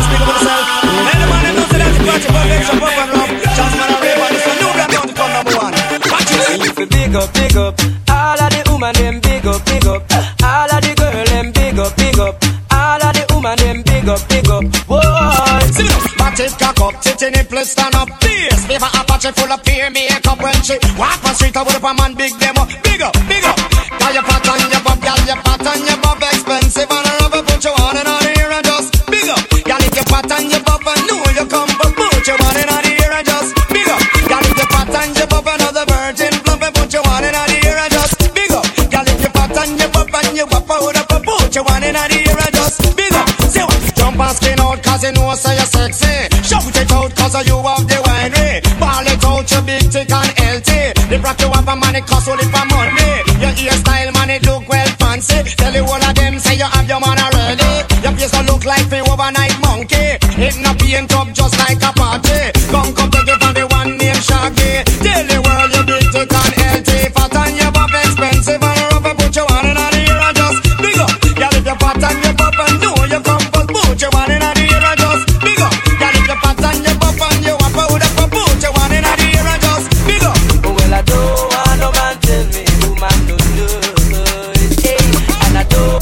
Big up, all of the woman them big up, all of the girl them big up, all of the woman them big up, whoa. Back it cock up, titty nipple stand up, please. Beaver Apache full of peer makeup when she walk on street with a man big them up, big up. Got your pat on your bob, got your pat on your bob, expensive and a rubber put you on and on the ear and just big up. Got if your pat on your bob and know you come, but put you on and on the ear and just big up. Got if your pat on your bob another virgin plump and put you on and on the ear and just big up. Got if your pat on your bob and you wap out up and put you on and on the ear and just big up. Say what? Jump and skin out cause you know say you're sexy. Shout it out cause you have the winery. Ball it out you big thick and healthy. The rock you have a man it cost only for money. Your hairstyle man it look well fancy. Tell you all of them say you have your man already. Your face don't look like the overnight monkey. It not paint up just like a party. Come take it from the one named Shaggy. Tell the world you big thick and healthy. Fat and your pop expensive and rough and put you on in the ear and just big up. Girl if you fat and your pop and know you come first put you on in the ear and just big up. Girl if you fat and your pop and you wap out up and put you on in the ear and just big up. Well I don't want no man tell me who man do it, and I don't.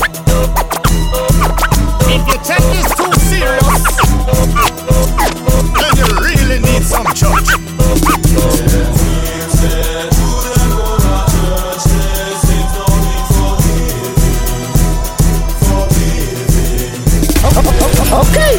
If you take this too serious, then you really need some church. Okay.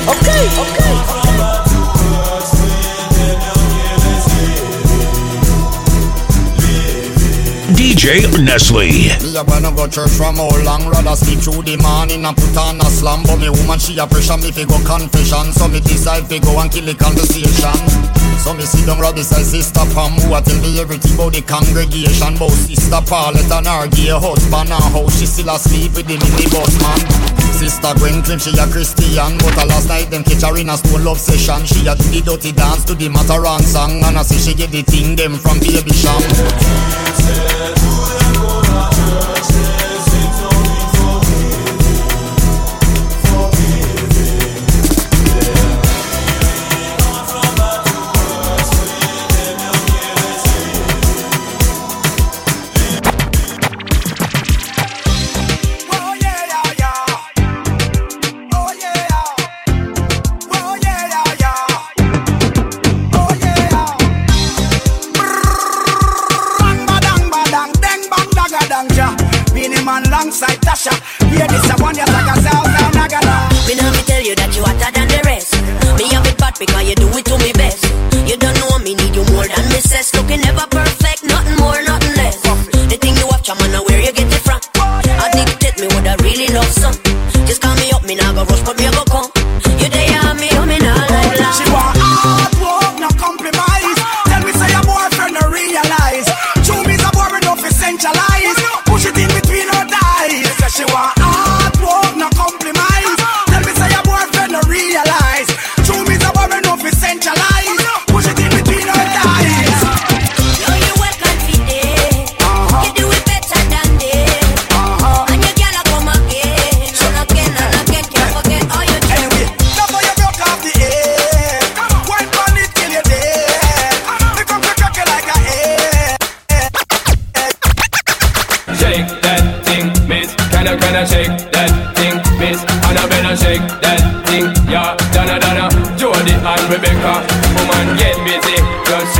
DJ Nestle. Me a wanna go church from how long. Rather sleep through the morning and put on a slam. But me woman she a pressure me fi go confession. So me decide fi go and kill the conversation. So me sit down right beside Sister Pam, who a tell me everything about the congregation. About Sister Paulette and her gay husband and how she still asleep with the minibus man. Sister Gwen claim she a Christian, but last night them catch her in a stone love session. She a do the dirty dance to the Mataran song, and I say she get the thing them from Baby Sham. Alongside Tasha, hear this a one, you like a sound and I got me know me tell you that you hotter than the rest. Me have it bad because you do it to me best. You don't know me need you more than me says. Looking never perfect, nothing more, nothing less. The thing you watch, I'm on where you get it from. I dictate me what I really love some. Just call me up, me now go rush, but me go come. You there, me now like love. She want hard work, no compromise. Tell me say your boyfriend no realize. Two me's a boy enough to centralize. Push it in between her thighs. Say she want hard work, no compromise. Tell me say your boyfriend no realize. Two me's a boy enough to centralize. Push it in between her thighs.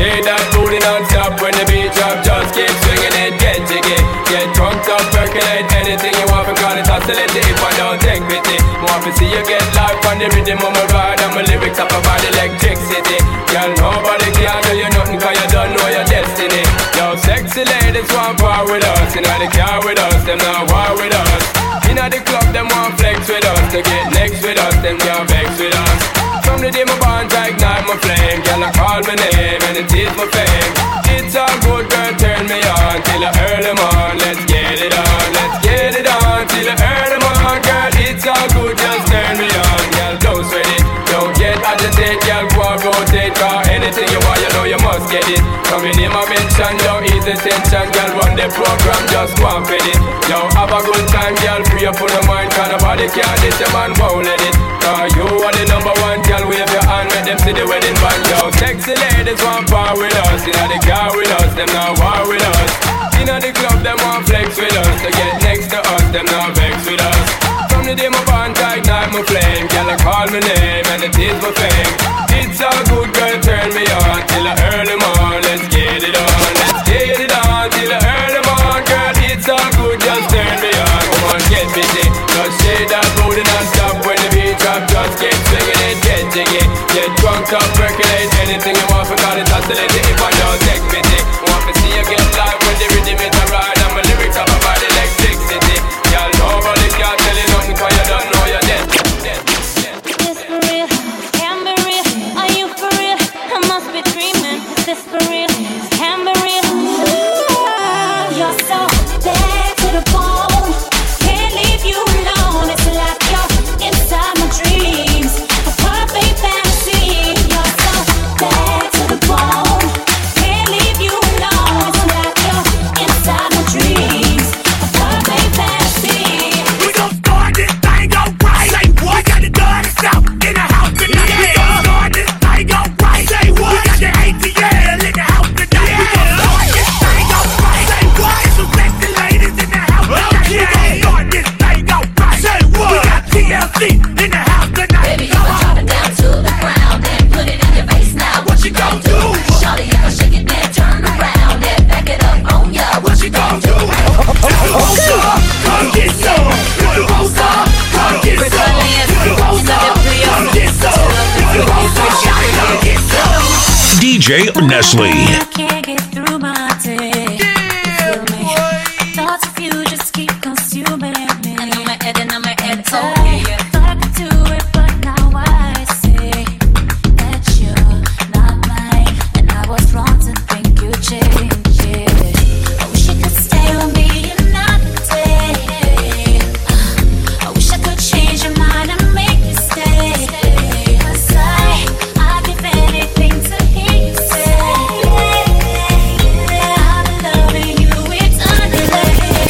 shake that booty non-stop when the beat drop. Just keep swinging it, get jiggy. Get drunk up, percolate anything you want, because it's hostility if I don't take pity. Want to see you get life on the rhythm of my ride, and my lyrics up about electricity. Girl, nobody can do you nothing, cause you don't know your destiny. Yo, sexy ladies want war with us, you know they car with us, them not war with us. You know the club, them want flex with us, to get next with us, them can't vex with us. From the day my bond, I ignite my flame. Girl, I call my name and it is my fame. It's all good, girl, turn me on till I earn them on. Let's get it on, let's get it on till I earn them on. Girl, it's all good, just turn me on. Girl, don't sweat it, don't get agitated. Girl, go and rotate, cause anything you want, you know you must get it. Coming in my mention, don't ease the tension. Girl, run the program, just go and fit it. Yo, have a good time, girl, free up on the mind. Cause nobody can diss your man, won't let it. Cause you are the number one, girl, wave your hand, make them see the wedding band. Yo, sexy ladies want power with us, you know the car with us, them not war with us. You know the club, them want flex with us, to get next to us, them not vex with us. From the day my bond, I ignite my flame. Girl, I call my name and it is my fame. It's all good, girl, turn me on till I earn them on. Let's get it on, let's get it on till I earn them on. Girl, it's all good, just turn me on. Come on, get busy, just shake that booty non-stop when the beat drop. Just keep swinging it, get jiggy. Get drunk up, percolate anything you want, because it's hostility if I don't take pity. Want to see you get live when the rhythm is a ride, and my lyrics up about electricity. Y'all nobody can tell you nothing, cause you don't know you're dead. Is this for real? Can be real? Are you for real? I must be dreaming. Is this for real? Can be real? You're so bad to the bone. Can't leave you alone. It's like you're inside my dreams. A perfect fantasy. You're so bad to the bone. Can't leave you alone. It's like you're inside my dreams. A perfect fantasy. We gon' start this thing out right. Say what? We got the guns out in the house tonight. We gon' start this thing out right. Say what? We got the ATL in the house tonight. We gon' start this thing out right. Say what? There's some sexy ladies in the house tonight. We gon' start this thing out right. Say what? We got TLC in the house tonight. Baby, you gon' drop it down to the ground and put it in your face now. What you gon' do? Shawty, you gon' shake it, then turn around and back it up on ya. What you gon' do? Come get some. You won't stop. Come get some. You won't stop. Come get some. You won't stop. Come get some. DJ Nestle. I can't get through my day. You feel me? Thoughts of you just keep consuming me. And on my head, oh yeah. Thought I could do it, but now I see that you're not mine, and I was wrong to think you changed it. I wish you could stay with me another day. I wish I could change your mind and make you stay. 'Cause I'd give anything to hear you say I've been loving you eternally.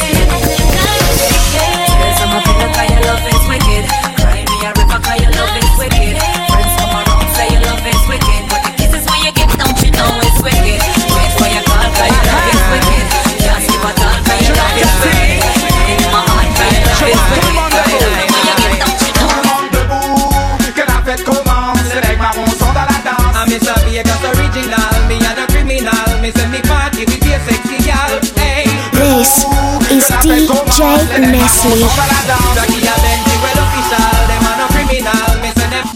I'ma pick up 'cause your love is wicked. Cry me a river 'cause your love is wicked. Friends come around say your love is wicked, but the kisses when you get, don't you know it's wicked? Wait for your call 'cause your love is wicked. Just give a call 'cause your love is wicked. In my heart 'cause your love is wicked. When you get, don't you know? Tout le monde debout, que la fête commence. Les mecs marrons sont dans la danse. I'm Mr. Vegas original, me and a criminal. Me send me party with your sexy gal. Hey. This is DJ Nestle. Jackie and Benji, well official, them are no criminal. Me send them.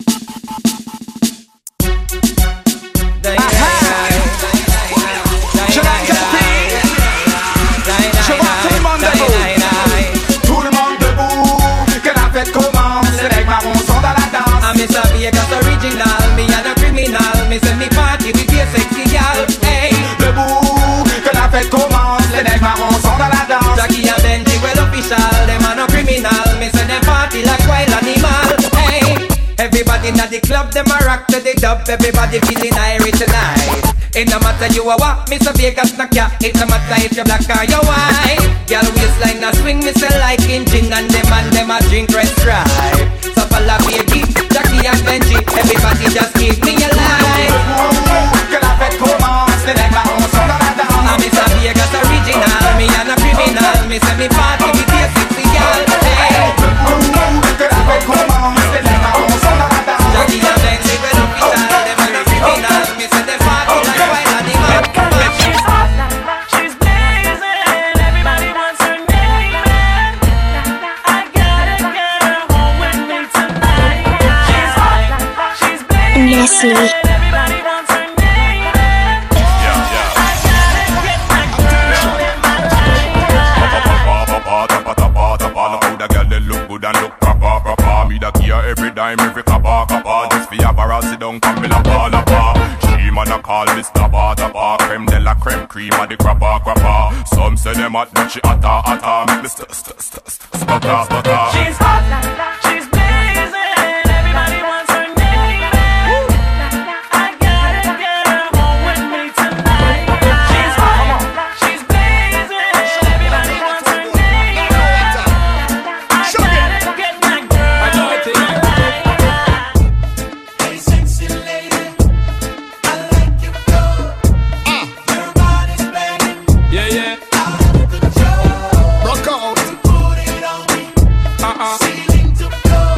Je la copie. Je vois tout le monde debout. Tout le monde debout, que la fête commence. Les mecs marrons sont dans la danse. I'm Mr. Vegas original, me and a criminal. Me send me party with your sexy gal. Hey. Debout, que la fête commence. Les mecs marrons sont dans la danse. Jackie and Benji, well official, them are no criminal. Me send them party like wild animal. Hey. Everybody in the club, them a rock to the dub. Everybody feeling irie tonight. It no matter you a what, Mr. Vegas knock ya. It no matter if you black or you white. Girl waistline a swing, me say like engine, and them a drink red stripe. So follow baby, Jackie and Benji, everybody just keep me alive. Que la fête commence, les mecs marrons sont dans la danse. I'm Mr. Vegas original, me and a criminal. Me say me party with your sexy girl. Hey. Que la fête commence, les mecs marrons sont dans la danse. Jackie and Benji, well official, them and a criminal. Me say them party like creme de la creme, cream of the crapper. Some say them hot, but she hotter. Make me stutter. She's hot, she's blazing. Everybody wants her name. I gotta get her home with me tonight. She's hot, she's blazing. Everybody wants her name. I gotta get my girl tonight. Hey, sexy lady, I like your flow. Your body's banging. Yeah. Out of control. Rock out. Put it on me. Ceiling to floor.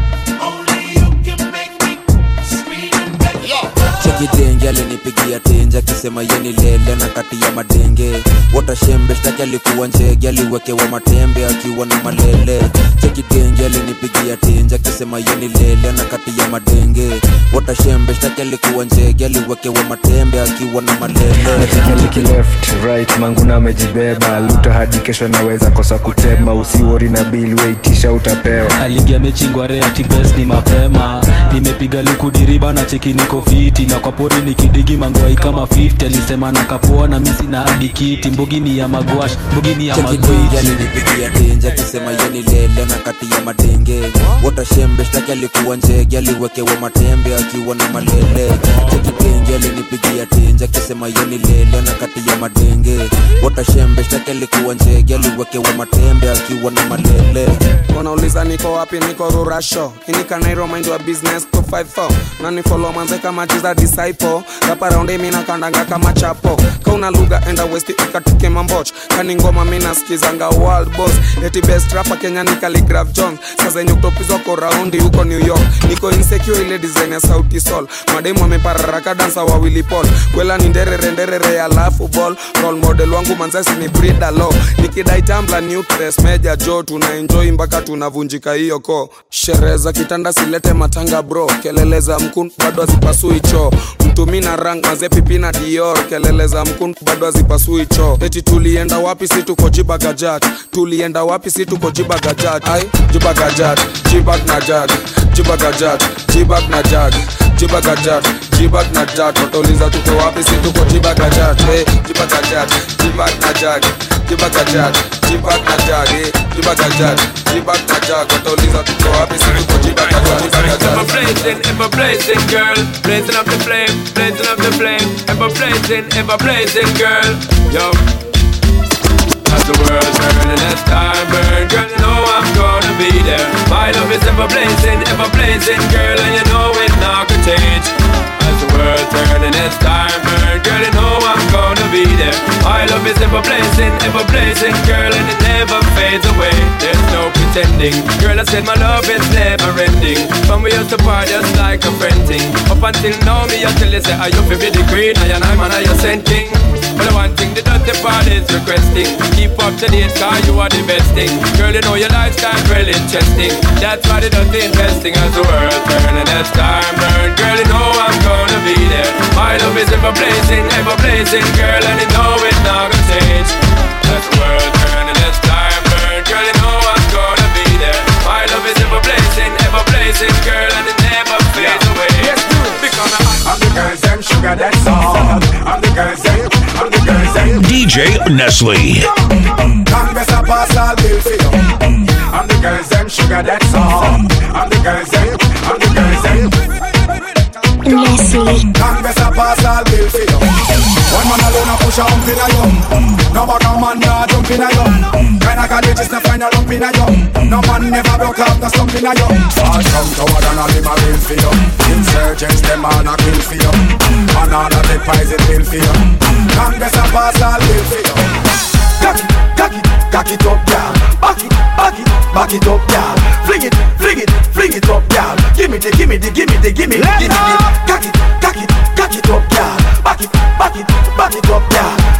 Only you can make me scream and beg. Cheki denge alinipigia tenje akisema yeni lele na kati ya madenge. Wota shembe shtaki alikuwa njege aliwekewa matembe akiwa na malele. Cheki denge alinipigia tenje akisema yeni lele na kati ya madenge. Wota shembe shtaki alikuwa njege aliwekewa matembe akiwa na malele. Cheki left right manguna amejibeba luta hadi kesho naweza kosa kutema usiwori na bill waitisha utapewa. Aligia mechingwa reati best ni mapema. Nimepiga luku diriba na cheki niko fiti na kwa pori nikidigi mangwai kama 50 alisema nakapoa na misi na hadi kiti mbogini ya magwash mbogini ya magwash. Cheki alinipigia tenje akisema yeni lele na kati ya madenge. Wota shembe shtaki alikuwa njege aliwekewa matembe akiwa na malele. Cheki denge alinipigia tenje akisema yeni lele na kati ya madenge. Wota shembe shtaki alikuwa njege aliwekewa matembe akiwa na malele. Wanauliza niko wapi, niko Rurasho. Inika Nairo mind wa business 254. Nani follow manze kama jiza disciple. Rapa round mi na kandanga kama chapo. Kauna lugha enda west ikatuke mamboch. Kani ngoma mi nasikizanga world boss. Eti best rapper Kenya ni Calligraph Jones. Sasa yenye kutopizo kwa raundi huko New York. Niko insecure ile design ya Sauti Sol. Mademu wamepararaka dansa wa Willy Paul. Kwela ni nderere ya lafu ball. Role model wangu manzesi ni Brida Law. Nikidai tambla nucleus meja jo. Tuna enjoy mpaka tunavunjika hiyo ko. Sherehe za kitanda silete matanga bro. Kelele za mkun bado hazipasui choo. Mtumi na rank maze pipi na Dior. Kelele za mkun bado hazipasui choo. Eti tulienda wapi si tuko Jibagajat. Tulienda wapi si tuko Jibagajat. Ai Jibagajat, Jibag na Jag. Jibagajat, Jibag na Jag. Jibagajat, Jibag na Jag. Watauliza tuko wapi si tuko Jibagajat. Hey Jibagajat, Jibag na Jag. Jibagajat, Jibag na Jag. Jibagajat, Jibag na Jag. Watauliza tuko wapi si tuko Jibagajat. Ever blazing girl, blazing up the flame, ever blazing girl, yo. As the world turn and as time burn, girl, you know I'm gonna be there. My love is ever blazing girl, and you know it not gonna change. As the world turn and as time burn, girl, you know I'm gonna be there. My love is ever blazing girl, and it never fades away. There's no pretending, girl, I said my love is never ending. From we used to party just like a friend thing. Up until now, me I tell you say I you fi be the queen, I and I'm an I sent king. But the one thing the dirty part is requesting. Keep up to date, cause you are the best thing. Girl, you know your lifestyle well interesting. That's why the dirty investing. As the world turn and as time burn, girl, you know I'm gonna be there. My love is ever blazing girl, and you know it's not gonna change. As the world turn and as time burn, girl, you know I'm gonna be there. My love is ever blazing girl, and it never fades away. Yes, because I'm the girls, them sugar, that's all. I'm the girls, them DJ Nestle. Congress a pass all bill for you. I'm the girls, them sugar, that's all. I'm the girls, them Nestle. Congress a pass all bill for you. One man alone a push a hump in a yum. No back a man nah jump in a yum. Kinda colleges na find a lump in a yum. No man never broke up no stump in a yum. All come toward and all him a real for you. Insurgents them all a kill for you. And all of the poison pill for you. Congress a pass all bill for you. Cock it up, y'all. Back it up, y'all. Fling it up, y'all. Give me the. Cock it up, y'all. Back it up, y'all.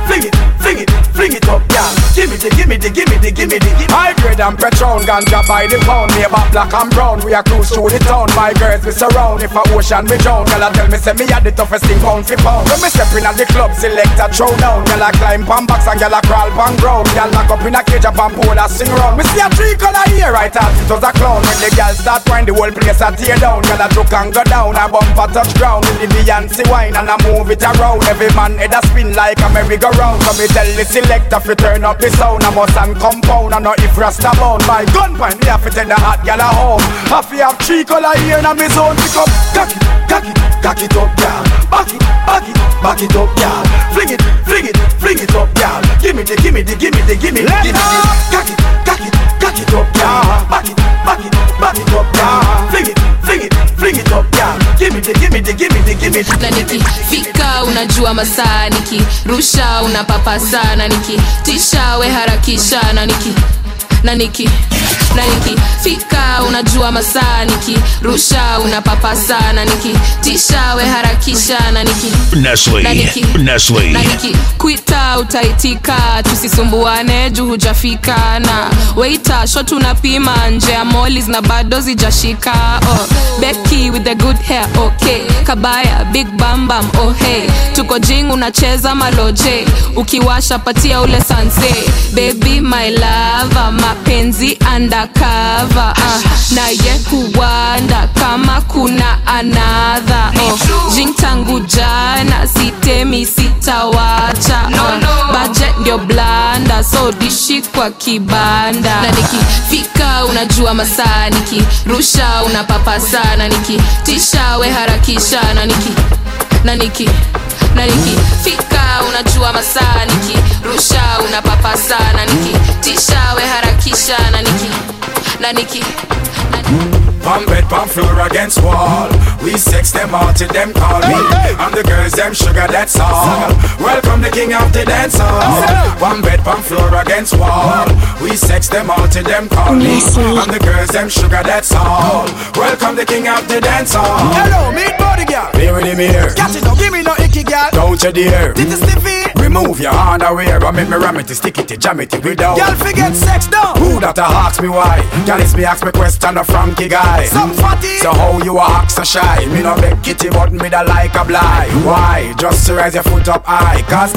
fling it, fling it, fling it up, yeah. Gimme the, gimme the, gimme the, gimme the. High grade and Patron, ganja by the pound. Me about black and brown, we are cruise through the town. My girls we surround, if a ocean we drown. Girl tell me say me had the toughest thing pound for pound. When me step in at the club, select a throw down. Girl climb pan box and girl crawl pan ground. Girl lock up in a cage up and pole a sing round. Me see a 3 color here, right out it was a clown. When the girl start wine, the whole place a tear down. Girl a joke and go down, a bumper touch ground. In the Beyonce wine and I move it around. Every man head a spin like a merry-go-round. So me tell the selector fi turn up the sound. I must and compound and not if Rasta bound. My gun point, me have to take the hot girl a home. Have to have 3 color here in my zone. Pick up, cock it up, girl. Back it up, girl. Fling it up, girl. Gimme the, gimme the, gimme the, gimme the, gimme the. Cock it up, girl. Back it up, girl. Fling it up, girl. Gimme the, gimme the, gimme the, gimme the. Na nikifika unajua masaa, nikirusha unapapa sana, nikitisha we harakisha, na nikifika unajua masaa, nikirusha unapapa sana, nikitisha we harakisha, na Nestle. Kuita utaitika, tusisumbuane juu hujafika. Na waita shot unapima nje ya mollies na bado zijashika. Oh, Becky with the good hair, okay. Kabaya, big bam bam, oh hey. Tuko jing unacheza maloje, ukiwasha patia ule sanse. Baby my lover, mapenzi undercover. Na ye huwanda kama kuna another. Jing tangu jana, sitemi sitawacha. Budget ndio blanda, so dishi kwa kibanda. Na nikifika unajua masaa, nikirusha unapapa sana, nikitisha we harakisha, na nikifika unajua masaa, nikirusha unapapa sana, nikitisha we harakisha, na Pump bed, pump floor against wall. We sex them all till them call me. And the girls them sugar, that's all. Welcome the king of the dance hall. Pump bed, pump floor against wall. We sex them all till them call me. And the girls them sugar, that's all. Welcome the king of the dance hall. Hello, meet body girl. Here with him here. Catch it, don't give me no icky girl. Don't you dare. Did you stiffy? Remove your underwear and make me ram it, stick it, jam it without. Girl forget sex down. Who that ask me why? Girl is me ask me question a Frankie guy. Some fatty. So how you act so shy? Me no beg kitty but me da like a blind. Why? Just to raise your foot up high. Cause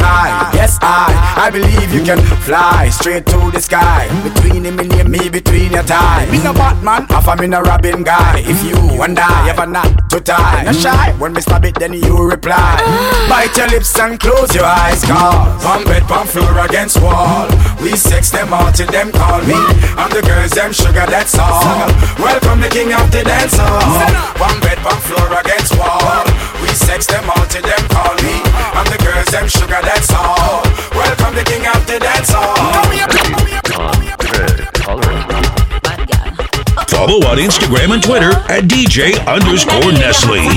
I believe you can fly straight to the sky. Between him and me, between your tie. Me no Batman, half a me no Robin guy. If you and I ever not to tie. No shy, when me stab it then you reply. Bite your lips and close your eyes. Cause pump bed, pump floor against wall. We sex them all till them call me. And the girls them sugar, that's all. Welcome the king of the dance hall. One bed, one floor against wall. We sex them all till them call me. And the girls them sugar, that's all. Welcome the king of the dance hall. Follow on Instagram and Twitter at DJ_Nestle.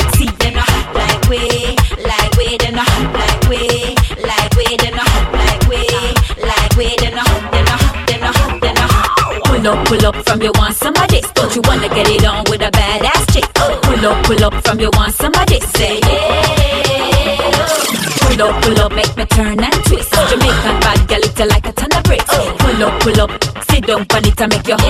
Pull up from you want somebody. Don't you wanna get it on with a badass chick? Pull up from you want somebody. Say yeah. Pull up, make me turn and twist. Jamaican bad girl, it's like a ton of bricks. Pull up, sit down on it and make your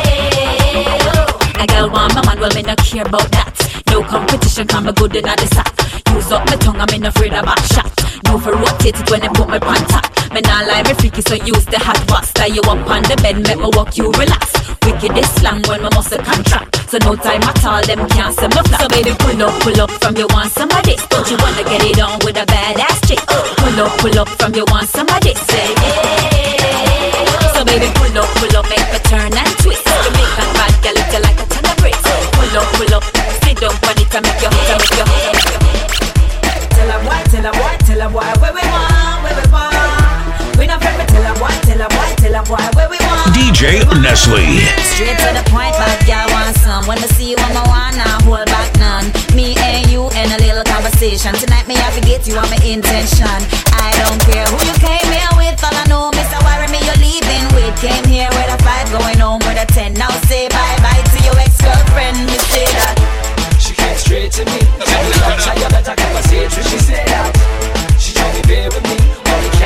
a girl want my man, well me not care about that. No competition, come me good in the sack. Use up my tongue, I'm in afraid of back shot. No for rotate it when they put my pant top. Me nah lie, me freaky, so use the hot box. Tie you up on the bed, make me walk you relax. Wicked is slang when my muscle contract. So no time at all, them can't say me flat. So baby, pull up from you want somebody. Don't you wanna get it on with a badass chick? Pull up from you want somebody. Say yeah. So baby, pull up, make me turn and twist. Jamaican bad girl, it's like a ton of bricks. Pull up, sit down on it and make your Tell her why, where we want. We not friend, tell her why, where we want. DJ Nestle. Straight to the point, bad girl want some. When I see you, I'ma wanna hold back none. Me and you in a little conversation. Tonight me have to get you on my intention. I don't care who you came here with. All I know, Mr. Worry me, you're leaving with. Came here with a 5, going home with a 10. Now say bye-bye to your ex-girlfriend. Me say that she came straight to me. Try your better conversation. She said that she tried to be with me.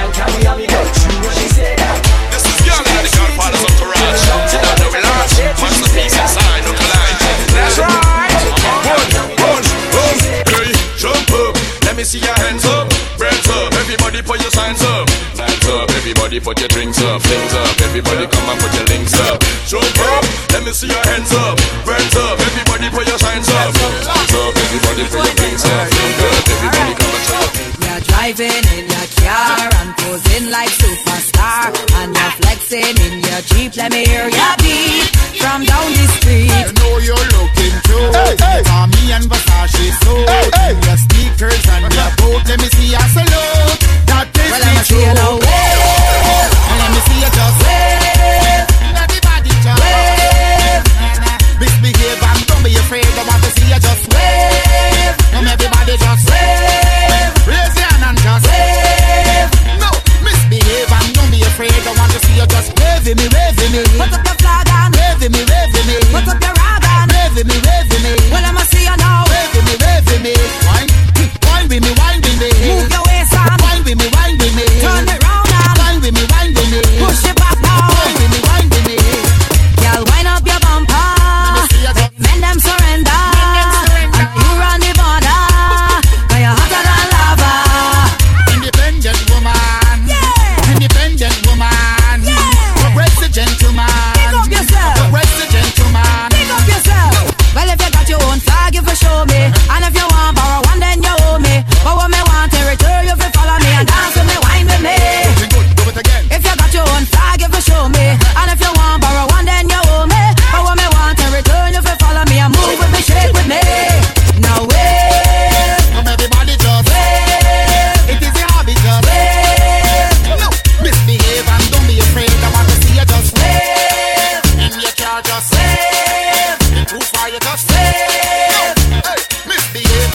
Everybody put your signs up. Signs up. Everybody put your drinks up. Things up. Everybody come and put your links up. Show up. Let me see your hands up. Friends up. Everybody put your signs up. Signs up. Everybody put your drinks up. Things up. Everybody come and show up. You're driving in your car and posing like superstar, and you're flexing in your Jeep. Let me hear your beat from down the street. You know you're looking cute. Tommy and Versace suit. Your sneakers and your boot. Let me see your salute. That is well, let me see you now. Wave. And let me see you just wave. Everybody just wave. Misbehave and don't be afraid. I want to see you just wave. And everybody just wave. Raise your hand and just wave. No, misbehave and don't be afraid. I want to see you just wave me, wave me. Put up your flag and wave me, wave me. Put up your rag and wave me, wave me. Well, let me see you now. Wave me, wave me. Wine with me, wine with me. Move your waist and wine with me, wine with me. Turn it round and wine with me, wine with me. Push it back now. Wine with me, wine with me. Girl, wind up your bumper. Men them surrender. And you run the border. 'Cause you're hotter than lava. Independent woman. Yeah. Independent woman. Yeah. Progress the gentleman. Pick up yourself. Progress the gentleman. Pick up yourself. Well, if you got your own flag, you for show me. And if you want borrow one, then you owe me. But what me want to return, you for follow me and dance with me, wine with me. Do it again. If you got your own flag, you for show me. And if you want borrow one, then you owe me. But what me want to return, you for follow me and move with me, shake with me. Now wave. Come everybody just wave. It is a hobby just wave. No, misbehave and don't be afraid. I want to see you just wave. In your car just wave. In too far you just wave. No, hey, misbehave.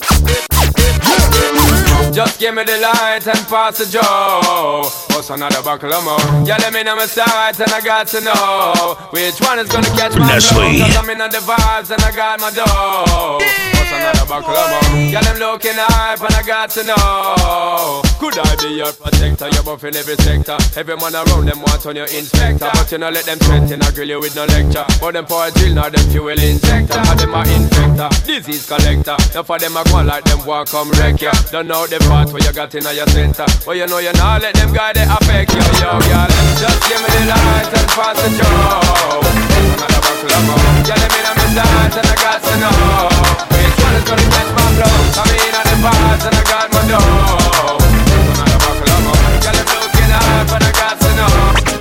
Just give me the light and pass the joe. What's another buckle of more? Yeah, let me know my sights and I got to know which one is gonna catch my Nestle. flow. 'Cause I'm in the vibes and I got my dough. What's another buckle of more? Yeah, them looking hype and I got to know. Could I be your protector? You're buff in every sector. Every man around them want on your inspector. But you know let them threaten, I grill you with no lecture. But them for a drill, now them fuel injector. Now them a infector, disease collector. Now for them a go like them walk come wreck ya. Don't know the part where you got in your center. But you know you not let them guy they affect you, yo, girl. Just give me the light and pass the show. Another buckle of more. Yeah, let me know my sights and I got to know which one is gonna catch my flow. I'm in on the vibes and I got my dough. Another buckle of more. Yeah, them looking hard but I got to know.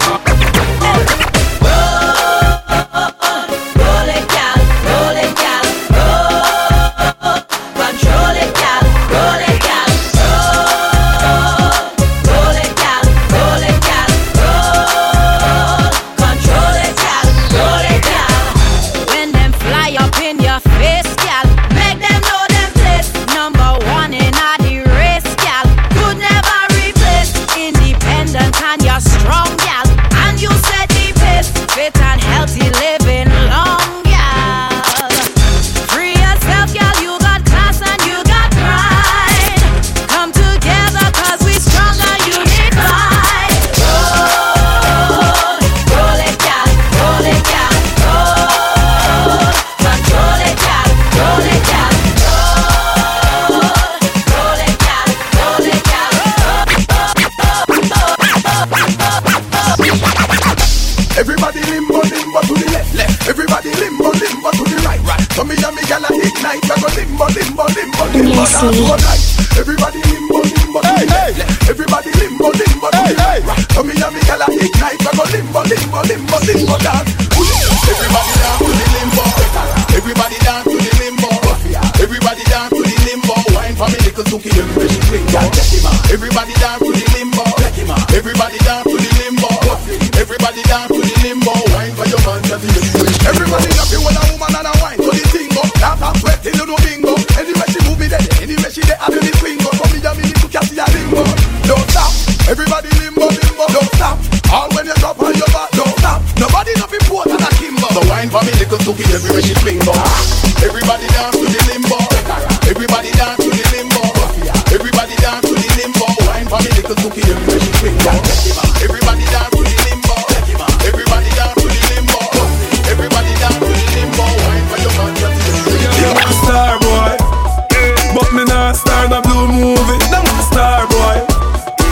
Roll it, gal, roll it, gal, roll. Control it, gal, roll it, gal, roll. Roll it, gal, roll it, gal, roll. Control it, gal, roll it, gal. When them fly up in your face, gal, make them know them place. Number one in all the race, gal, could never replace. Independent and you're strong, gal, and you set the pace. Fit and healthy living long, gal. Free yourself, gal, you got class and you got pride. Come together 'cause we strong and unified. Roll, roll it, gal, roll it, gal, roll. Control it, gal, roll it, gal, roll. Roll it, gal, roll it, gal, Everybody limbo, limbo to the left, left. Everybody limbo, limbo to the right, right. So me and me gyal a ignite, we go limbo, limbo, limbo, limbo down to the right. Everybody limbo, limbo to the left, left. Everybody limbo, limbo to the right, right. So me and me gyal a ignite, we go limbo, limbo, limbo, limbo down. Everybody down to the limbo. Everybody down to the limbo. Everybody down to the limbo. Wine for me little Suki, everybody she swing, gyal. Everybody down to the limbo. Everybody down to the limbo. Everybody down to the limbo. Wine for your man, just the swing. Everybody happy when a woman and a wine to the tingo. Laugh and sweat till you do bingo. Anyway she move me there, anyway she there, have me swingo. So me and me little catty a limbo. Don't stop. Everybody limbo, limbo. Don't stop. All when you drop on your back, don't stop. Nobody no be poor than a Kimbo. So wine for me little Suki, everywhere she swingo. Everybody down to the limbo. Everybody down to the limbo. Everybody down to the limbo. Wine for me little Suki, everywhere she swingo. Everybody down to the limbo. Everybody down to the limbo. Everybody down to the limbo. Wine for your man, just the swing. I'm a star boy, but me not star the blue movie. I'm a star boy.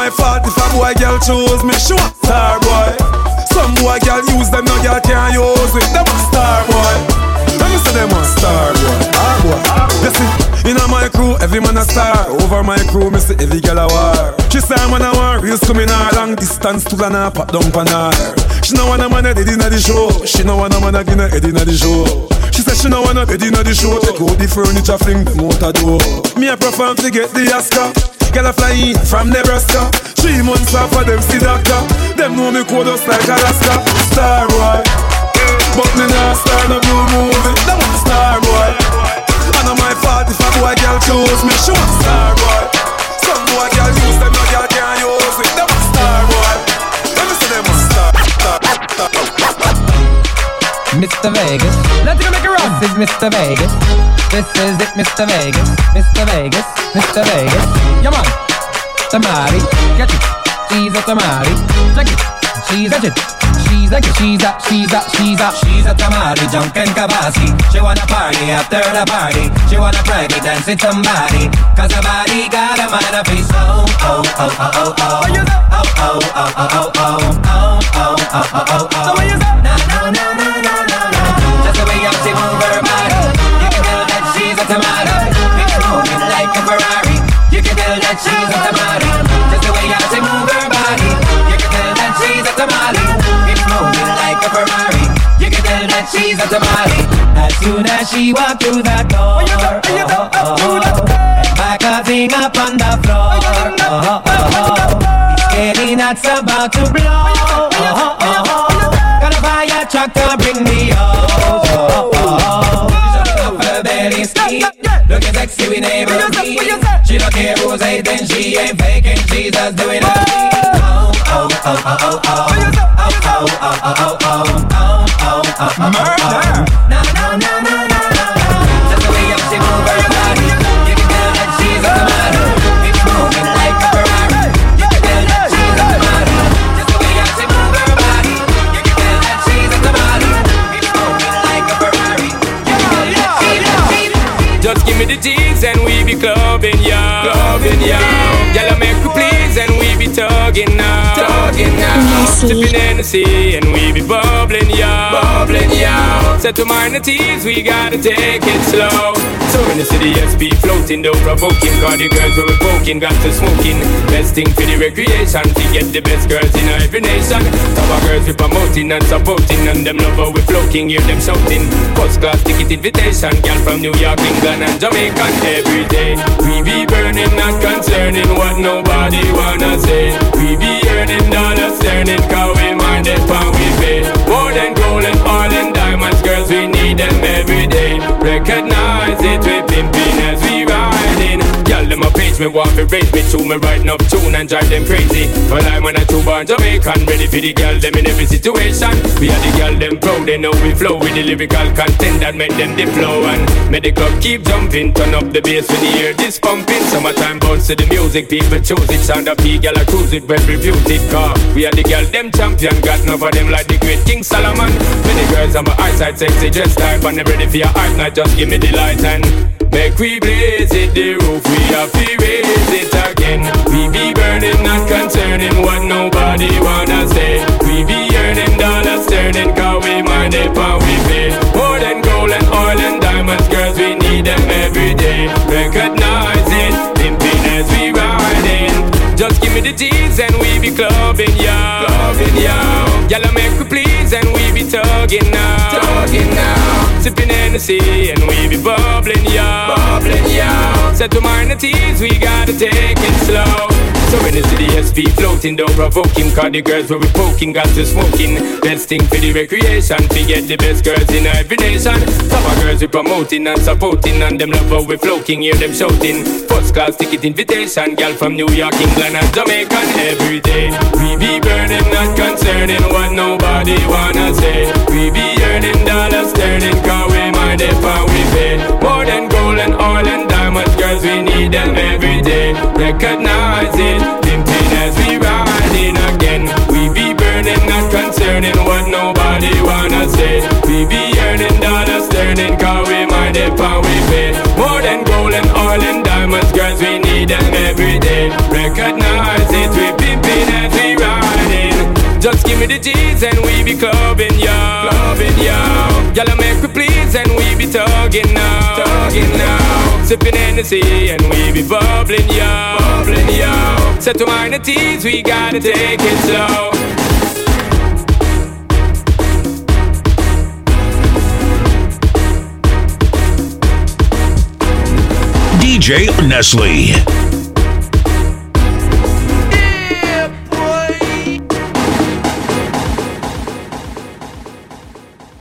my fault if a boy girl choose me. Sure, star boy. Some boy girl use them, no girl can't use it. Them a star boy. Let me say them a star boy. Ah boy. You see, in my crew, every man a star. Over my crew, me see every girl a war. She say I'm on a war, real coming her long distance to plan a pop down pan her. She no want a man a dead inna the show. She no want a man a gonna head inna the show. She said she no want a bed inna the show. Take out the furniture, fling them out a door. Me a perform to get the Oscar. Girl a fly in from Nebraska. 3 months off for them see doctor. Them know me code us like Alaska. Star boy, but me not star no blue movie. Them a star boy. And on my fault if a boy girl choose me. Sure star boy. Some boy girl use them, no girl can't use it. Them a star boy. Let me see them a star. Mr. Vegas, let's go make a run. This is Mr. Vegas. This is it, Mr. Vegas. Mr. Vegas, Mr. Vegas. Come on, tamari, get it. She's a tamari, check it. She's a it. She's a tamari, Junkin' Kabasi. She wanna party after the party. She wanna private dance with somebody. Cause her body got a mind of peace. Oh, oh, oh, oh, oh, oh. Oh, oh, oh, oh, oh, oh. Oh, oh, oh, oh, oh, oh. No, no, no, no, no, no. Just the way she move her body. You can tell that she's a tomato. It's moving like a Ferrari. You can tell that she's a tomato. Just the way she move her body. You can tell that she's a tamale. It's moving like a Ferrari. You can tell that she's a tamale. As soon as she walked through that door, and back a thing up on the floor. It's getting nuts about to blow. Gonna buy a truck to bring me home. Her belly steep, looking sexy we never see. She don't care who's hating, she ain't faking, she's just doing her thing. Oh, oh, oh, oh, oh, oh. Oh, oh, oh, oh, oh, oh. Oh, oh, oh, oh, oh. No, no, no, no, no, no. Just the way she move her body. You can tell that she's a tomato. It's moving like a Ferrari. You can tell that she's a tomato. Just the way she move her body. You can tell that she's a tomato. It's moving like a Ferrari. You can tell that she's a tomato. Just give me the G's and we be clubbing, yeah. Clubbing, yeah. Y'all make me please and we be tugging now. Tugging now. Sipping Hennessy and we be bubbling, yeah. Bubbling, yeah. Set to minor teas, we gotta take it slow. So in the city, SP floating, though provoking. Cause the girls we're poking, got to smoking. Best thing for the recreation, to get the best girls in every nation. Some of girls we promoting and supporting, and them love how we floating, hear them shouting. First class ticket invitation, girl from New York, England and Jamaica. Every day we be burning, not concerning what nobody wanna say. We be earning dollars, turning, cause we mind it when we pay. More than gold and oil and diamonds, girls we need them every day. Recognize it, we pimping as we riding. Y'all them a page me, want to raise me to me, writing up tune and drive them crazy. Well I'm on a two-born Jamaican, ready for the girl them in every situation. We are the girl them proud, they know we flow with the lyrical content that make them the flow. And make the club keep jumping, turn up the bass when you hear this pumping. Summertime bounce to the music, people choose it. Sound up the girl I cruise it, well reputed. Car we are the girl them champion, got enough of them like the great King Solomon. Many girls on my eyesight, sexy dress type, and they're ready for your art night, just give me the light and make we blaze it, the roof we have to raise it again. We be burning, not concerning what nobody wanna say. We be earning dollars, turning, cause we mind it when we pay. More than gold and oil and diamonds, girls we need them every day. Recognize it, pimping as we riding. Just give me the G's and we be clubbing, yeah. Clubbing, yeah. Y'all make me please and we be tugging now. Tugging now. Sipping Hennessy and we be bubbling, yeah. Bubbling, yeah. Set to minor teas, we gotta take it slow. So when you see the SP floating, don't provoke him, cause the girls where we poking, got to smoking. Best thing for the recreation, to get the best girls in every nation. Some of girls we promoting and supporting, and them love how we floating, hear them shouting. First class ticket invitation, girl from New York, England and Jamaica. Every day we be burning, not concerning what nobody wanna say. We be earning dollars, turning, cause we mind it when we pay. More than gold and oil and diamonds, girls we need them every day. Recognize it, pimping as we riding again. We be burning, not concerning what nobody wanna say. We be earning dollars, turning, cause we mind it when we pay. More than gold and oil and diamonds, girls we need them every day. Recognize it, we with the G's and we be clubbing, yo. Clubbing, yo. Y'all make me please and we be tugging now. Tugging now. Sipping Hennessy and we be bubbling, yo. Bubbling, yo. Set to minor T's, we gotta take it slow. DJ Nestle.